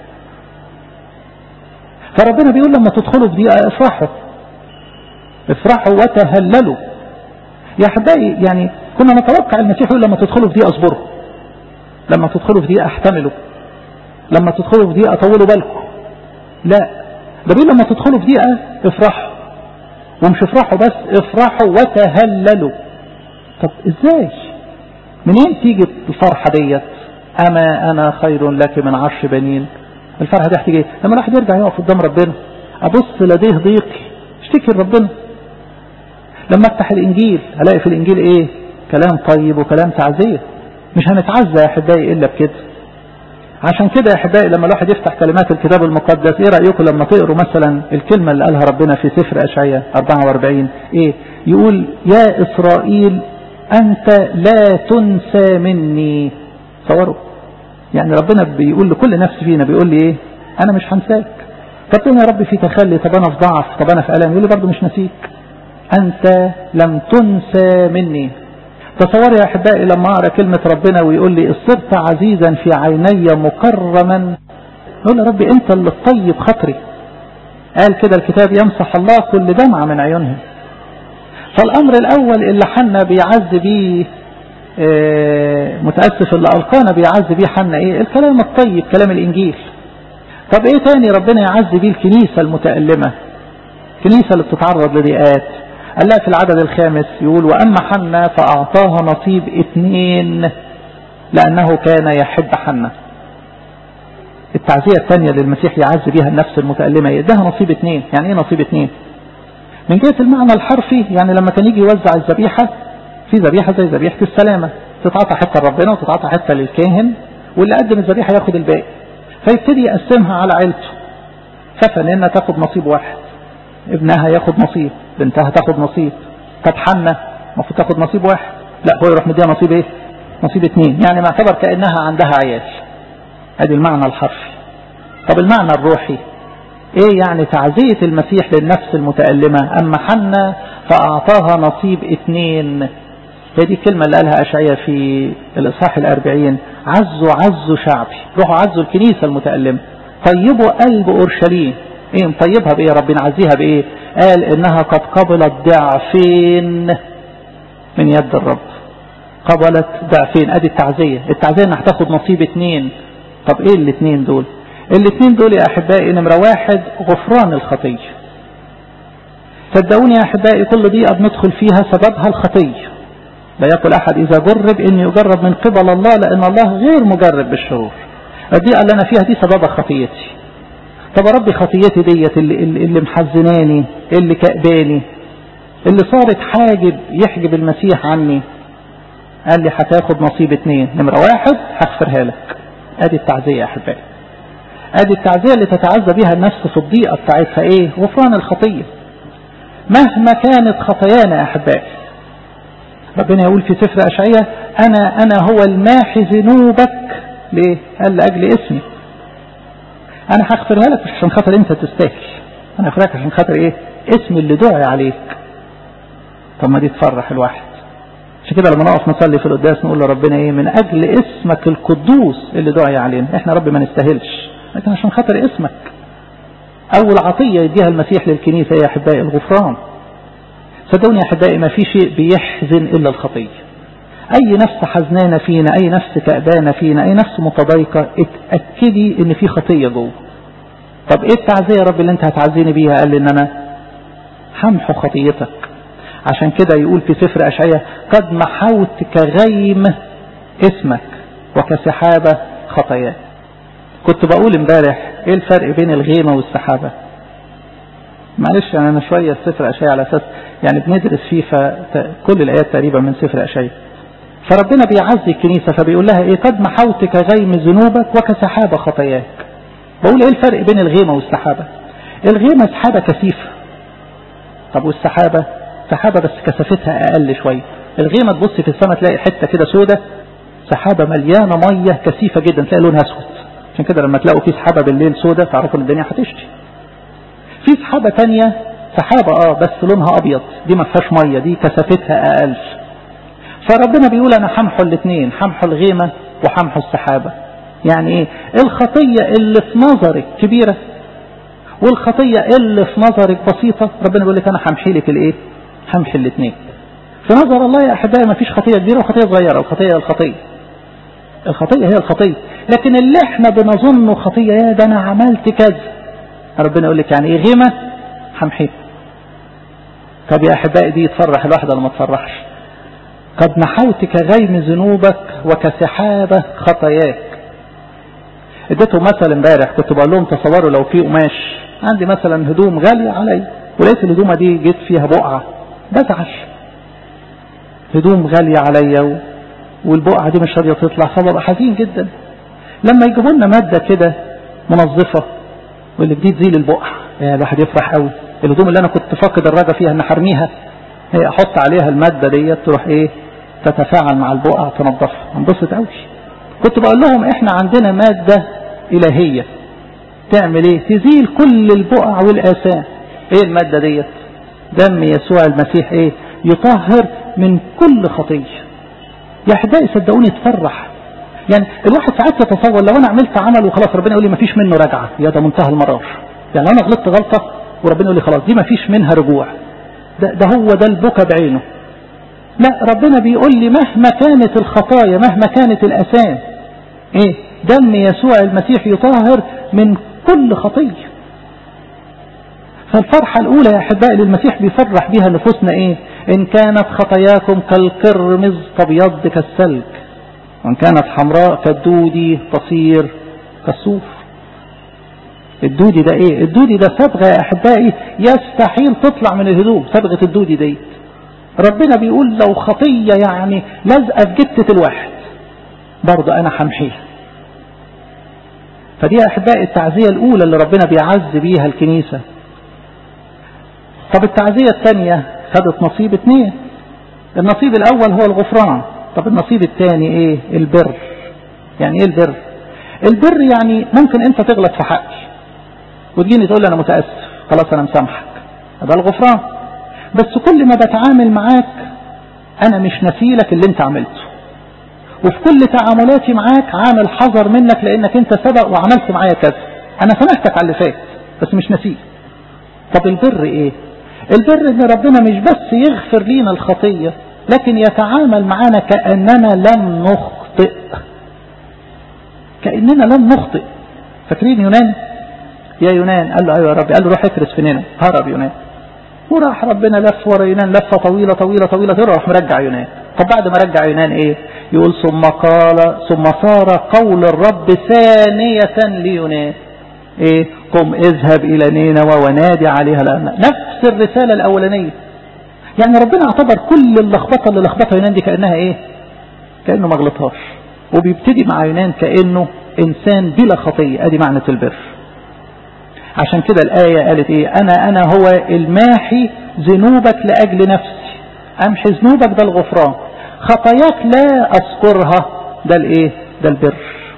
فربنا بيقول لما تدخلوا في ضيقة افرحوا افرحوا وتهللوا. يا احبائي يعني كنا نتوقع المسيح يقول لما تدخلوا في ضيقة اصبروا، لما تدخلوا في ضيقة احتملوا، لما تدخلوا في ضيقة طولوا بالكم. لا، ده بيقول لما تدخلوا في ضيقة افرحوا، ومش افرحوا بس، افرحوا وتهللوا. طب ازاي؟ منين تيجي الفرحة ديت؟ اما انا خير لك من عشر بنين. الفرحة دي هتيجي لما الواحد يرجع يقف قدام ربنا، ابص لديه ضيقي اشتكي لربنا. لما افتح الانجيل الاقي في الانجيل ايه؟ كلام طيب وكلام تعزية. مش هنتعزى يا احبائي الا بكده. عشان كده يا احبائي لما الواحد يفتح كلمات الكتاب المقدس، ايه رأيكم لما تقروا مثلا الكلمة اللي قالها ربنا في سفر أشعياء أربعة وأربعين؟ ايه يقول؟ يا اسرائيل انت لا تنسى مني. تصوروا يعني ربنا بيقول لكل نفس فينا، بيقول لي ايه؟ انا مش هنساك. طب يا رب في تخلي، طب انا في ضعف، طب انا في الام، يقول لي برضه مش نسيك، انت لم تنسى مني. تصور يا احبائي لما اقرا كلمه ربنا ويقول لي صرت عزيزا في عيني مكرما، يقول يا رب انت اللي تطيب خاطري. قال كده الكتاب يمسح الله كل دمعه من عيونهم. فالامر الاول اللي حنا بيعز بيه اه متأسف اللي ألقانا بيعز بيه حنا ايه؟ الكلام الطيب، كلام الإنجيل. طب ايه تاني ربنا يعز بيه الكنيسة المتألمة، الكنيسة اللي بتتعرض لضيقات؟ قال لها في العدد الخامس يقول وأما حنا فأعطاها نصيب اتنين لأنه كان يحب حنا. التعزية الثانية للمسيح يعز بيها النفس المتألمة يديها نصيب اتنين. يعني ايه نصيب اتنين؟ من جهة المعنى الحرفي، يعني لما كان يجي يوزع الذبيحة، في ذبيحة زي ذبيحة السلامة تتعطى حتة لربنا وتتعطى حتة للكاهن، واللي قدم الذبيحة ياخد الباقي، فيبتدي يقسمها على عيلته. ففنانة تاخد نصيب واحد، ابنها ياخد نصيب، بنتها تاخد نصيب. طب حنة المفروض تاخد نصيب واحد، لا هو يروح مديها نصيب ايه؟ نصيب اتنين، يعني معتبر كأنها عندها عيال. ادي المعنى الحرفي. طب المعنى الروحي ايه؟ يعني تعزية المسيح للنفس المتألمة. اما حنة فاعطاها نصيب اتنين. هي دي الكلمة اللي قالها اشعياء في الاصحاح الاربعين، عزوا عزوا شعبي، روحوا عزوا الكنيسة المتألمة، طيبوا قلب اورشليم. ايه مطيبها بايه ربنا؟ عزيها بايه؟ قال انها قد قبلت ضعفين من يد الرب. قبلت ضعفين، ادي التعزية. التعزية انها هتاخد نصيب اتنين. طب ايه الاتنين دول؟ الاتنين دول يا احبائي، نمرة واحد غفران الخطية. صدقوني يا احبائي كل ضيقة بندخل فيها سببها الخطية. لا يقول احد اذا جرب اني يجرب من قبل الله، لان الله غير مجرب بالشرور. الضيقة اللي انا فيها دي سببها خطيتي. طب يا ربي خطيتي ديت اللي, اللي محزناني، اللي كأباني، اللي صارت حاجب يحجب المسيح عني. قال لي هتاخد نصيب اتنين. نمرة واحد هغفرها لك. ادي التعزية يا احبائي. ادي التعزية اللي تتعزى بها النفس في الضيقة بتاعتها ايه؟ غفران الخطية مهما كانت خطايانا يا احبائي. ربنا يقول في سفر اشعياء انا انا هو الماحي ذنوبك. ليه؟ قال لاجل اسمي. انا هغفرها لك مش عشان خاطر انت تستاهل، انا هغفرها لك عشان خاطر ايه؟ اسمي اللي دعي عليك. طب ما دي تفرح الواحد. عشان كده لما نقف نصلي في القداس نقول لربنا ايه؟ من اجل اسمك القدوس اللي دعي علينا. احنا رب ما نستاهلش، لكن عشان خاطر اسمك. اول عطية يديها المسيح للكنيسة يا احبائي الغفران. صدقوني يا احبائي ما في شيء بيحزن الا الخطية. اي نفس حزنانة فينا، اي نفس كأبانة فينا، اي نفس متضايقة، اتأكدي ان في خطية جوه. طب ايه التعزية يا رب اللي انت هتعزيني بيها؟ قال لي ان انا همحو خطيتك. عشان كده يقول في سفر اشعياء قد محوت كغيم اسمك وكسحابة خطاياك. كنت بقول امبارح ايه الفرق بين الغيمة والسحابة؟ معلش يعني انا شوية سفر اشعياء على اساس يعني بندرس فيه كل الايات تقريبا من سفر اشعياء. فربنا بيعزي الكنيسة فبيقول لها ايه؟ قد محوت كغيم ذنوبك وكسحابة خطاياك. بقول ايه الفرق بين الغيمة والسحابة؟ الغيمة سحابة كثيفة. طب والسحابة؟ سحابة بس كثافتها اقل شوية. الغيمة تبص في السماء تلاقي حتة كده سودة، سحابة مليانة مية كثيفة جدا تلاقي لونها اسود. عشان كده لما تلاقوا في سحابة بالليل سودة تعرفوا ان الدنيا هتشتي. في سحابة تانية سحابة اه بس لونها ابيض، دي ما فيهاش مية، دي كثافتها اقل. فربنا بيقول انا همحو الاثنين، همحو الغيمة وهمحو السحابة. يعني ايه؟ الخطية اللي في نظرك كبيرة والخطية اللي في نظرك بسيطة، ربنا بيقول لك انا همحي لك الايه؟ همحي الاثنين. في نظر الله يا احبائي ما فيش خطية كبيرة وخطية صغيرة، الخطية الخطية الخطية هي الخطية. لكن اللي احنا بنظنه خطية، يا ده انا عملت كذا، ربنا يقول لك يعني ايه؟ غيمة همحيه. طب يا احبائي دي تفرح الواحد ولا ما تفرحش؟ قد محوت كغيم ذنوبك وكسحابة خطاياك. اديتهم مثل امبارح كنت بقول لهم تصوروا لو في قماش، عندي مثلا هدوم غالية علي ولقيت الهدومة دي جيت فيها بقعة، بزعل. هدوم غالية عليا والبقعة دي مش راضية تطلع، فببقى حزين جدا. لما يجيبوا لنا مادة كده منظفة واللي جديد زي البقعة، يعني الواحد يفرح قوي. الهدوم اللي انا كنت فاقد الرجا فيها ان حرميها، هي احط عليها المادة دي تروح ايه؟ تتفاعل مع البقع تنظفها، انبسط قوي. كنت بقول لهم احنا عندنا مادة الهية تعمل ايه؟ تزيل كل البقع والآثام. ايه المادة دي؟ دم يسوع المسيح ايه؟ يطهر من كل خطية. يا احبائي صدقوني تفرح. يعني الواحد ساعات يتصور لو انا عملت عمل وخلاص ربنا يقول لي مفيش منه رجعة، يا ده منتهى المرار. يعني انا غلطت غلطة وربنا يقول لي خلاص دي مفيش منها رجوع، ده, ده هو ده البكا بعينه. لا، ربنا بيقول لي مهما كانت الخطايا، مهما كانت الأثام، ايه دم يسوع المسيح يطهر من كل خطية. فالفرحة الأولى يا أحبائي للمسيح بيفرح بيها نفوسنا ايه؟ إن كانت خطاياكم كالقرمز تبيض كالثلج، وإن كانت حمراء كالدودي تصير كالصوف. الدودي ده ايه؟ الدودي ده صبغة يا أحبائي يستحيل تطلع من الهدوم، صبغة الدودي دي. ربنا بيقول لو خطية يعني لازقة في جتة الواحد برضه أنا حمحيها. فدي يا أحبائي التعزية الأولى اللي ربنا بيعز بيها الكنيسة. طب التعزية الثانية خدت نصيب اثنين. النصيب الأول هو الغفران. طب النصيب الثاني ايه؟ البر. يعني ايه البر؟ البر يعني ممكن انت تغلط في حقي وتجيني تقول لي انا متأسف، خلاص انا مسامحك، ده الغفران. بس كل ما بتعامل معاك انا مش نسيلك اللي انت عملته، وفي كل تعاملاتي معاك عامل حذر منك لانك انت سبق وعملت معايا كذا. انا سامحتك على اللي فات بس مش نسيه. طب البر ايه؟ البر ان ربنا مش بس يغفر لينا الخطية لكن يتعامل معانا كأننا لم نخطئ، كأننا لم نخطئ. فاكرين يونان؟ يا يونان، قال له ايوه يا رب، قال له روح اكرس في نينوى. هرب يونان وراح ربنا لف ورا يونان لفه طويله طويله طويله طويله، راح مرجع يونان. طب بعد ما رجع يونان ايه؟ يقول ثم قال ثم صار قول الرب ثانيه ليونان ايه؟ قم اذهب الى نينوى ونادي عليها لأن. نفس الرساله الاولانيه. يعني ربنا اعتبر كل اللخبطه اللي لخبطها يونان دي كانها ايه؟ كانه ما غلطهاش، وبيبتدي مع يونان كانه انسان بلا خطيه. ادي معنى البر. عشان كده الآية قالت ايه؟ انا انا هو الماحي ذنوبك لاجل نفسي. امحي ذنوبك ده الغفران، خطاياك لا اذكرها ده الايه؟ ده البر.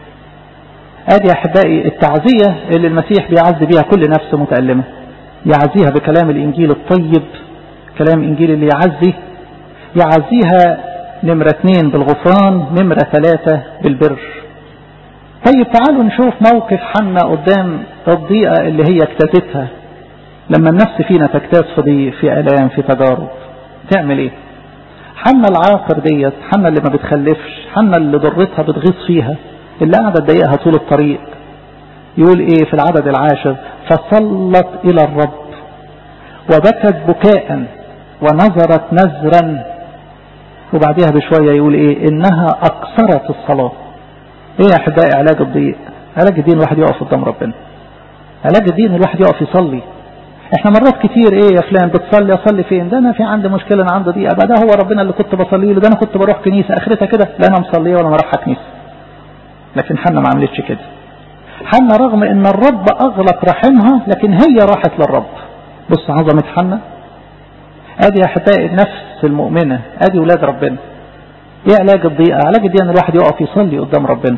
ادي يا احبائي التعزية اللي المسيح بيعزي بيها كل نفس متألمة. يعزيها بكلام الانجيل الطيب، كلام انجيل اللي يعزي. يعزيها نمرة اثنين بالغفران، نمرة ثلاثة بالبر. طيب تعالوا نشوف موقف حنا قدام الضيقة اللي هي اكتازتها. لما النفس فينا تكتاز في ضيق، في آلام، في تجارب، تعمل ايه؟ حنا العاقر ديت، حنا اللي ما بتخلفش، حنا اللي ضرتها بتغيظ فيها، اللي قاعدة تضايقها طول الطريق. يقول ايه في العدد العاشر؟ فصلت الى الرب وبكت بكاء ونظرت نذرا. وبعدها بشوية يقول ايه؟ انها اكثرت الصلاة. ايه يا احبائي علاج الضيق؟ علاج الدين الواحد يقف قدام ربنا. علاج الدين الواحد يقف يصلي. احنا مرات كتير ايه يا فلان بتصلي؟ اصلي فين؟ ده انا في عندي مشكلة، انا عندي ضيقة. ده هو ربنا اللي كنت بصلي له، ده انا كنت بروح كنيسة، اخرتها كده لا انا مصليه ولا رايحه كنيسة. لكن حنا ما عملتش كده. حنا رغم ان الرب اغلق رحمها لكن هي راحت للرب. بص عظمة حنا. ادي يا احبائي النفس المؤمنة، ادي ولاد ربنا. ايه علاج الضيقة؟ علاج الدين ان الواحد يقف يصلي قدام ربنا.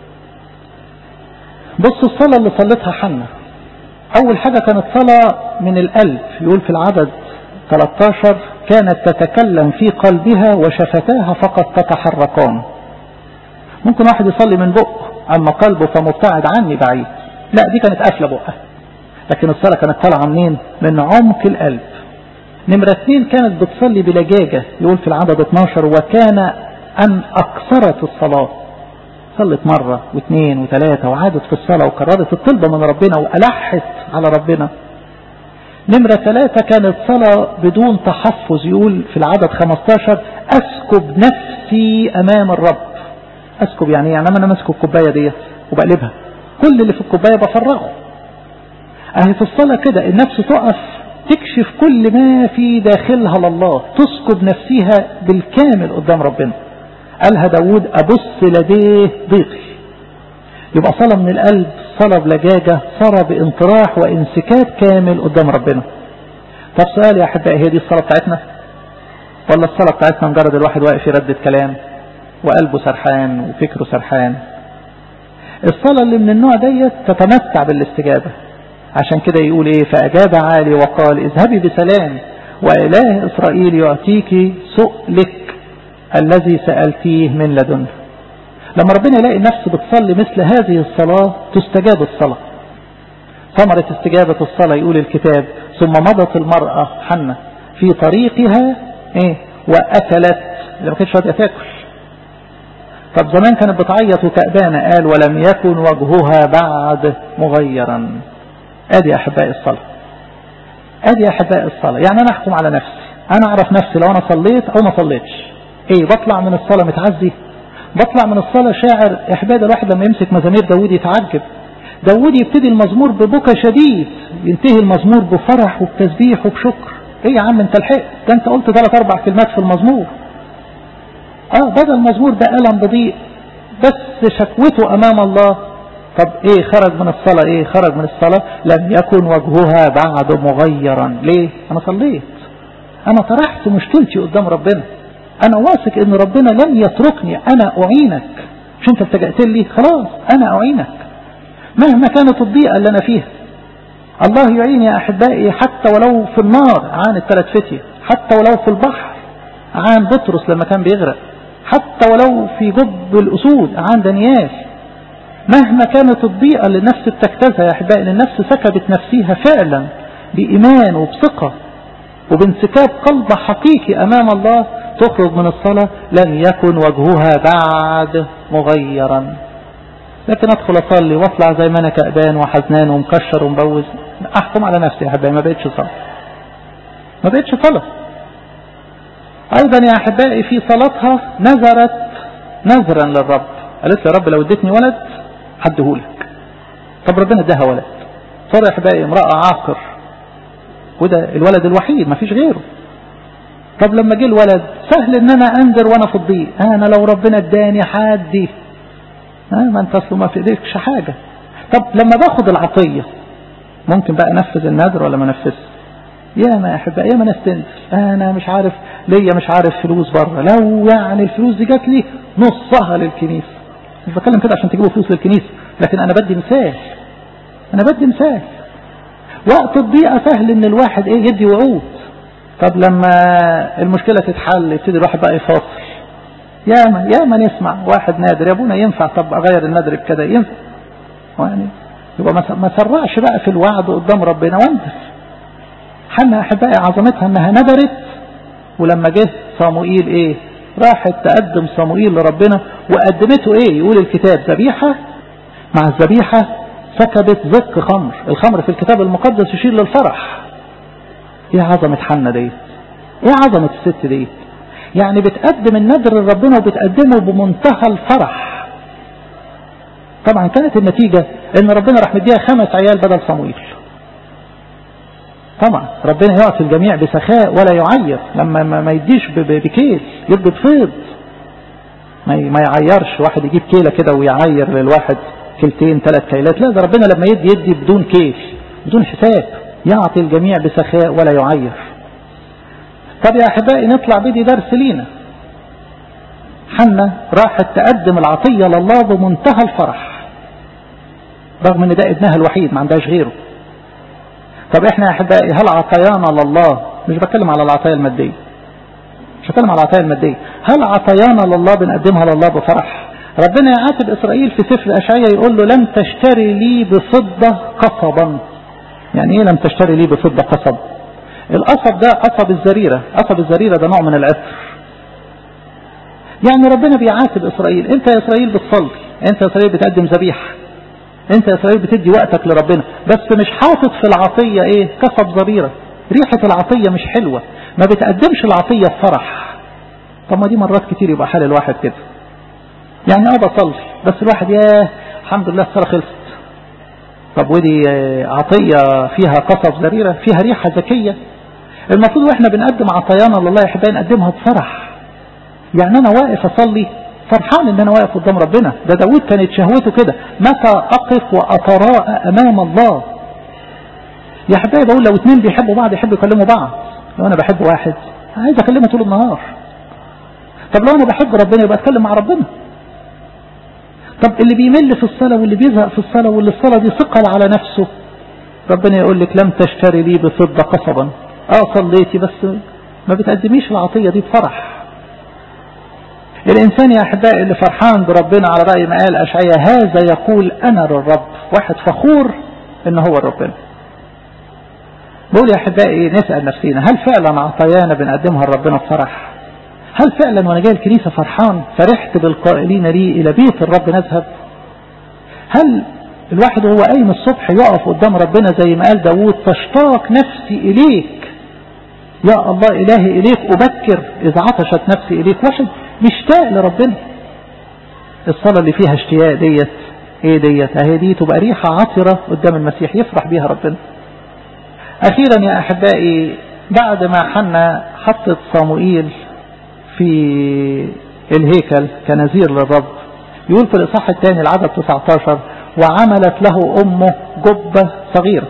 بص الصلاة اللي صلتها حنا، اول حاجة كانت صلاة من القلب. يقول في العدد ثلاثة عشر كانت تتكلم في قلبها وشفتاها فقط تتحركان. ممكن واحد يصلي من بقه اما قلبه فمبتعد عني بعيد. لا، دي كانت قافلة بقها، لكن الصلاة كانت طالعة منين؟ من عمق القلب. نمرة اثنين كانت بتصلي بلجاجة. يقول في العدد اثناشر وكان ان اكثرت الصلاة. صلت مرة واثنين وثلاثة وعادت في الصلاة وكررت الطلبة من ربنا وألحت على ربنا. نمرة ثلاثة كانت صلاة بدون تحفظ. يقول في العدد خمسة عشر أسكب نفسي أمام الرب. أسكب يعني يعني أنا ماسك الكوباية دي وبقلبها، كل اللي في الكوباية بفرغه. أهي في الصلاة كده النفس تقف تكشف كل ما في داخلها لله، تسكب نفسها بالكامل قدام ربنا. قالها داود أبص لديه ضيقي. يبقى صلاة من القلب، صلاة بلجاجة، صلاة بانطراح وانسكاب كامل قدام ربنا. طب سؤال يا أحبائي، هي دي الصلاة بتاعتنا؟ ولا الصلاة بتاعتنا مجرد الواحد واقف يردد كلام وقلبه سرحان وفكره سرحان؟ الصلاة اللي من النوع ديت تتمتع بالاستجابة. عشان كده يقول ايه؟ فأجاب عالي وقال اذهبي بسلام وإله إسرائيل يعطيك سؤلك الذي سألتيه من لدنه. لما ربنا يلاقي النفس بتصلي مثل هذه الصلاة تستجاب الصلاة. ثمرة استجابة الصلاة يقول الكتاب ثم مضت المرأة حنة في طريقها ايه؟ وأكلت اللي ما كانتش راضيه تاكل. طب زمان كانت بتعيط وكأبانة، قال ولم يكن وجهها بعد مغيرا. ادي يا احبائي الصلاة، ادي يا احبائي الصلاة. يعني انا احكم على نفسي، انا اعرف نفسي لو انا صليت او ما صليتش. ايه، بطلع من الصلاة متعزي، بطلع من الصلاة شاعر. يا احبائي الواحد لما يمسك مزامير داود يتعجب. داود يبتدي المزمور ببكى شديد، ينتهي المزمور بفرح وبتسبيح وبشكر. ايه يا عم انت لحقت؟ ده انت قلت ثلاث اربع كلمات في المزمور. اه بدل المزمور ده ألم بضيق، بس شكوته امام الله. طب ايه خرج من الصلاة؟ ايه خرج من الصلاة؟ لم يكن وجهها بعد مغيرا. ليه؟ انا صليت، انا طرحت مشكلتي قدام ربنا، انا واثق ان ربنا لن يتركني، انا اعينك. مش انت التجأت لي؟ خلاص انا اعينك مهما كانت الضيقة اللي انا فيها. الله يعين يا احبائي، حتى ولو في النار عان الثلاث فتية، حتى ولو في البحر عان بطرس لما كان بيغرق، حتى ولو في جب الاسود عان دانيال. مهما كانت الضيقة اللي النفس بتجتازها يا احبائي، النفس سكبت نفسيها فعلا بإيمان وبثقة وبانسكاب قلب حقيقي امام الله، تخرج من الصلاة لم يكن وجهها بعد مغيرا. لكن ادخل اصلي واطلع زي ما انا كأبان وحزنان ومكشر ومبوز، احكم على نفسي يا احبائي، ما بقتش صلاة، ما بقتش صلاة. ايضا يا احبائي في صلاتها نذرت نذرا للرب، قالت له يا رب لو اديتني ولد هديهولك. طب ربنا اداها ولد. صار يا احبائي امرأة عاقر، وده الولد الوحيد ما فيش غيره. طب لما جه الولد سهل ان انا انذر وانا في الضيق، انا لو ربنا اداني حدي، ها ما انت اصله ما في ايديكش حاجه. طب لما باخد العطيه ممكن بقى انفذ النذر ولا ما انفذش؟ يا ما يا احبائي يا ما نستنزل، انا مش عارف ليا مش عارف فلوس بره، لو يعني الفلوس دي جات لي نصها للكنيسه. مش بتكلم كده عشان تجيبوا فلوس للكنيسه، لكن انا بدي مثال، انا بدي مثال. وقت الضيقه سهل ان الواحد ايه يدي وعود. طب لما المشكله تتحل يبتدي الواحد بقى يفاصل. ياما ياما نسمع واحد نادر، يا ابونا ينفع طب اغير النادر بكده؟ ينفع يعني، يبقى ما سرعش بقى في الوعد قدام ربنا وانزل. حنا احبائي عظمتها انها ندرت، ولما جه صموئيل ايه راحت تقدم صموئيل لربنا، وقدمته ايه يقول الكتاب ذبيحه، مع الذبيحه سكبت زك خمر. الخمر في الكتاب المقدس يشير للفرح. ايه عظمه حنا دي، ايه عظمه الست دي، يعني بتقدم النذر لربنا وبتقدمه بمنتهى الفرح. طبعا كانت النتيجة ان ربنا راح مديها خمس عيال بدل صموئيل. طبعا ربنا يعطي الجميع بسخاء ولا يعير، لما ما يديش بكيل يدي بفيض، ما يعيرش واحد يجيب كيلة كده ويعير للواحد كيلتين ثلاث كيلات. لا، ده ربنا لما يدي يدي بدون كيل بدون حساب، يعطي الجميع بسخاء ولا يعير. طب يا احبائي نطلع بدي درس لينا. حنا راحت تقدم العطية لله بمنتهى الفرح، رغم ان ده ابنها الوحيد ما عندهاش غيره. طب احنا يا احبائي هل عطيانا لله، مش بتكلم على العطايا المادية، مش بتكلم على العطايا المادية، هل عطيانا لله بنقدمها لله بفرح؟ ربنا يعاتب اسرائيل في سفر اشعياء يقول له لم تشتري لي بفضة قصبا. يعني ايه لم تشتري لي بفضة قصب؟ القصب ده قصب الزريرة، قصب الزريرة ده نوع من العطر. يعني ربنا بيعاتب إسرائيل، انت يا إسرائيل بتصلي، انت يا إسرائيل بتقدم ذبيحة، انت يا إسرائيل بتدي وقتك لربنا، بس مش حاطط في العطية ايه قصب زريرة، ريحة العطية مش حلوة، ما بتقدمش العطية بفرح. طب ما دي مرات كتير يبقى حال الواحد كده، يعني اه بصلي بس الواحد ياه الحمد لله الصلاة خلصت. طب ودي عطية فيها قصب زريرة، فيها ريحة زكية. المفروض واحنا بنقدم عطيانا لله يا احبائي نقدمها بفرح. يعني انا واقف اصلي فرحان ان انا واقف قدام ربنا. ده داود كانت شهوته كده، متى اقف واتراءى امام الله. يا احبائي بقول لو اتنين بيحبوا بعض يحبوا يكلموا بعض. لو انا بحب واحد عايز اكلمه طول النهار. طب لو انا بحب ربنا يبقى اتكلم مع ربنا. طب اللي بيمل في الصلاة واللي بيزهق في الصلاة واللي الصلاة دي ثقل على نفسه، ربنا يقول لك لم تشتري لي بفضة قصبا. اه صليتي بس ما بتقدميش العطية دي بفرح. الانسان يا احبائي اللي فرحان بربنا على رأي ما قال اشعياء هذا يقول انا للرب، واحد فخور ان هو ربنا. بقول يا احبائي نسأل نفسينا هل فعلا عطايانا بنقدمها لربنا بفرح؟ هل فعلا وانا جاي الكنيسة فرحان فرحت بالقائلين لي الى بيت الرب نذهب؟ هل الواحد وهو قايم الصبح يقف قدام ربنا زي ما قال داوود تشتاق نفسي اليك يا الله الهي اليك ابكر اذا عطشت نفسي اليك؟ واحد مشتاق لربنا. الصلاة اللي فيها اشتياق ديت ايه ديت؟ اهي دي تبقى ريحة عطرة قدام المسيح يفرح بيها ربنا. اخيرا يا احبائي بعد ما حنا حطت صموئيل في الهيكل كنذير للرب يقول في الاصحاح الثاني العدد تسعة عشر وعملت له امه جبة صغيرة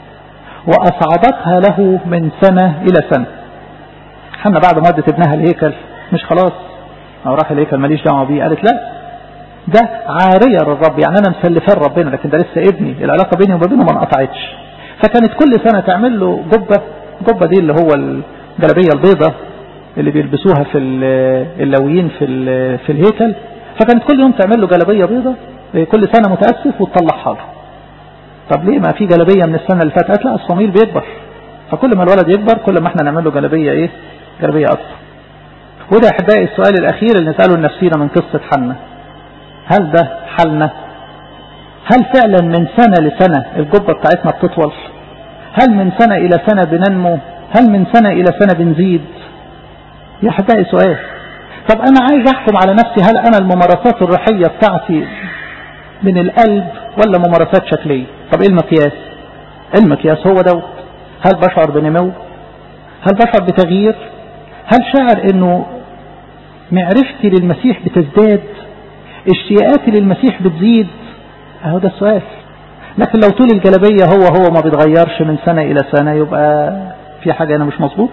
واصعدتها له من سنة الى سنة. حنا بعد ما ودت ابنها الهيكل مش خلاص او راح الهيكل ماليش دعوه بيه، قالت لا ده عارية للرب، يعني انا مسلفاه لربنا لكن ده لسه ابني، العلاقة بيني وبينه ما انقطعتش. فكانت كل سنة تعمل له جبة. جبة دي اللي هو الجلابية البيضة اللي بيلبسوها في اللويين في في الهيكل. فكانت كل يوم تعمل له جلابية بيضة كل سنة متأسف وتطلعها له. طب ليه ما في جلابية من السنة اللي فاتت؟ لا الصميل بيكبر، فكل ما الولد يكبر كل ما احنا نعمل له جلابية ايه جلابية اكتر. وده احبائي السؤال الاخير اللي نسأله لنفسينا من قصة حنا، هل ده حالنا؟ هل فعلا من سنة لسنة الجبة بتاعتنا بتطول؟ هل من سنة الى سنة بننمو؟ هل من سنة الى سنة بنزيد؟ يا احبائي سؤال. طب انا عايز احكم على نفسي هل انا الممارسات الروحية بتاعتي من القلب ولا ممارسات شكلية؟ طب ايه المقياس؟ المقياس هو دوت. هل بشعر بنمو؟ هل بشعر بتغيير؟ هل شعر انه معرفتي للمسيح بتزداد؟ اشتياقاتي للمسيح بتزيد؟ اهو ده السؤال. لكن لو طول الجلابية هو هو ما بيتغيرش من سنة الى سنة يبقى في حاجة انا مش مظبوط.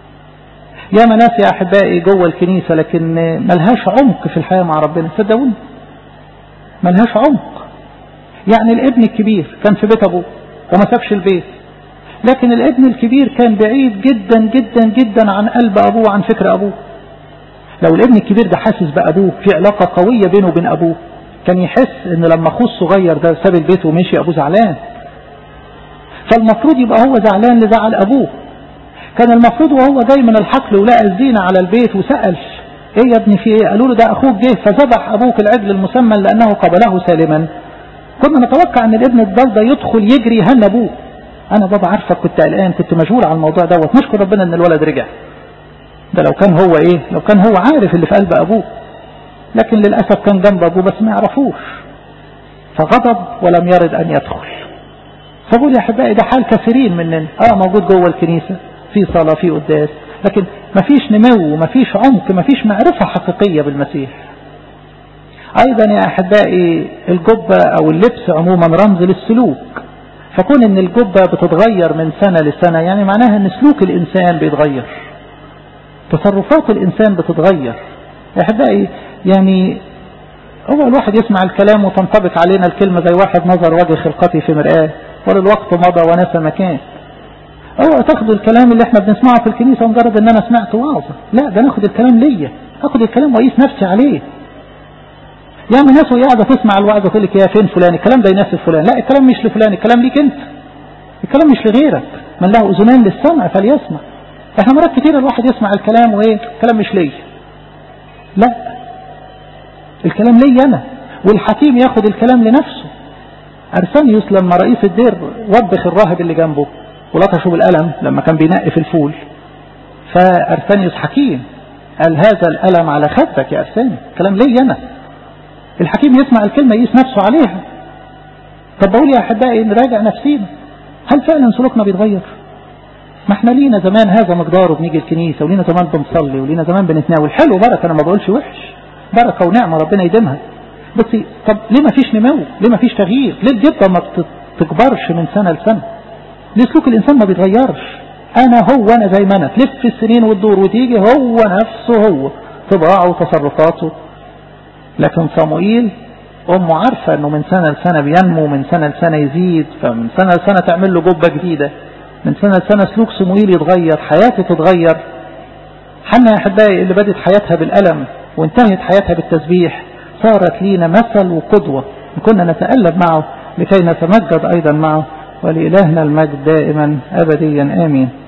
يا ناس يا احبائي جوه الكنيسة لكن ملهاش عمق في الحياة مع ربنا، صدقوني ملهاش عمق. يعني الابن الكبير كان في بيت ابوه وما سابش البيت، لكن الابن الكبير كان بعيد جدا جدا جدا عن قلب ابوه وعن فكر ابوه. لو الابن الكبير ده حاسس بابوه في علاقة قوية بينه وبين ابوه كان يحس ان لما اخوه الصغير ده ساب البيت ومشي ابوه زعلان، فالمفروض يبقى هو زعلان لزعل ابوه. كان المفروض وهو جاي من الحقل ولقى الزينة على البيت وسأل ايه يا ابني في ايه؟ قالوا له ده اخوك جه فذبح ابوك العجل المسمن لانه قبله سالما. كنا نتوقع ان الابن الضال ده يدخل يجري يهنى ابوه، انا بابا عارفك كنت قلقان كنت مشغول على الموضوع دوت، نشكر ربنا ان الولد رجع. ده لو كان هو ايه لو كان هو عارف اللي في قلب ابوه، لكن للأسف كان جنب ابوه بس ما يعرفوش فغضب ولم يرد ان يدخل. فقول يا احبائي ده حال كثيرين مننا، اه موجود جوه الكنيسة في صلاة في قداس لكن مفيش نمو مفيش عمق مفيش معرفة حقيقية بالمسيح. ايضا يا احبائي الجبة او اللبس عموما رمز للسلوك، فكون ان الجبة بتتغير من سنة لسنة يعني معناها ان سلوك الانسان بيتغير، تصرفات الانسان بتتغير. يا احبائي يعني هو الواحد يسمع الكلام وتنطبق علينا الكلمة زي واحد نظر وجه خلقتي في مرآة وللوقت مضى ونسى مكان. اوعى تاخدوا الكلام اللي احنا بنسمعه في الكنيسة مجرد ان انا سمعت وعظة، لا ده ناخد الكلام ليا، اخد الكلام واقيس نفسي عليه. يا من ناس وهي قاعده تسمع الوعظة تقول لك يا فين فلان الكلام ده يناسب فلان، لا الكلام مش لفلان الكلام ليك انت، الكلام مش لغيرك، من له اذنان للسمع فليسمع. احنا مرات كتير الواحد يسمع الكلام وايه الكلام مش ليا، لا الكلام ليا انا، والحكيم ياخد الكلام لنفسه. ارسانيوس لما رئيس الدير وبخ الراهب اللي جنبه ولطشه بالقلم لما كان بينقي في الفول، فارسانيوس حكيم قال هذا القلم على خدك يا ارساني، الكلام ليا انا. الحكيم يسمع الكلمة يقيس نفسه عليها. طب بقول يا احبائي نراجع نفسينا، هل فعلا سلوكنا بيتغير؟ ما احنا لينا زمان هذا مقداره بنيجي الكنيسة ولينا زمان بنصلي ولينا زمان بنتناول، حلو بركة انا ما بقولش وحش، بركة ونعمة ربنا يديمها، بس طب ليه ما فيش نمو؟ ليه ما فيش تغيير؟ ليه الجبة ما بتكبرش من سنة لسنة؟ ليه سلوك الانسان ما بيتغيرش؟ انا هو انا زي ما انا، تلف السنين والدور وتيجي هو نفسه هو طباعه وتصرفاته. لكن صموئيل امه عارفة انه من سنة لسنة بينمو، من سنة لسنة يزيد، فمن سنة لسنة تعمل له جبة جديدة، من سنة لسنة سلوك صموئيل يتغير، حياته تتغير. حنا يا احبائي اللي بدت حياتها بالألم وانتهت حياتها بالتسبيح صارت لينا مثل وقدوة كنا نتألم معه لكي نتمجد ايضا معه، ولإلهنا المجد دائما ابديا امين.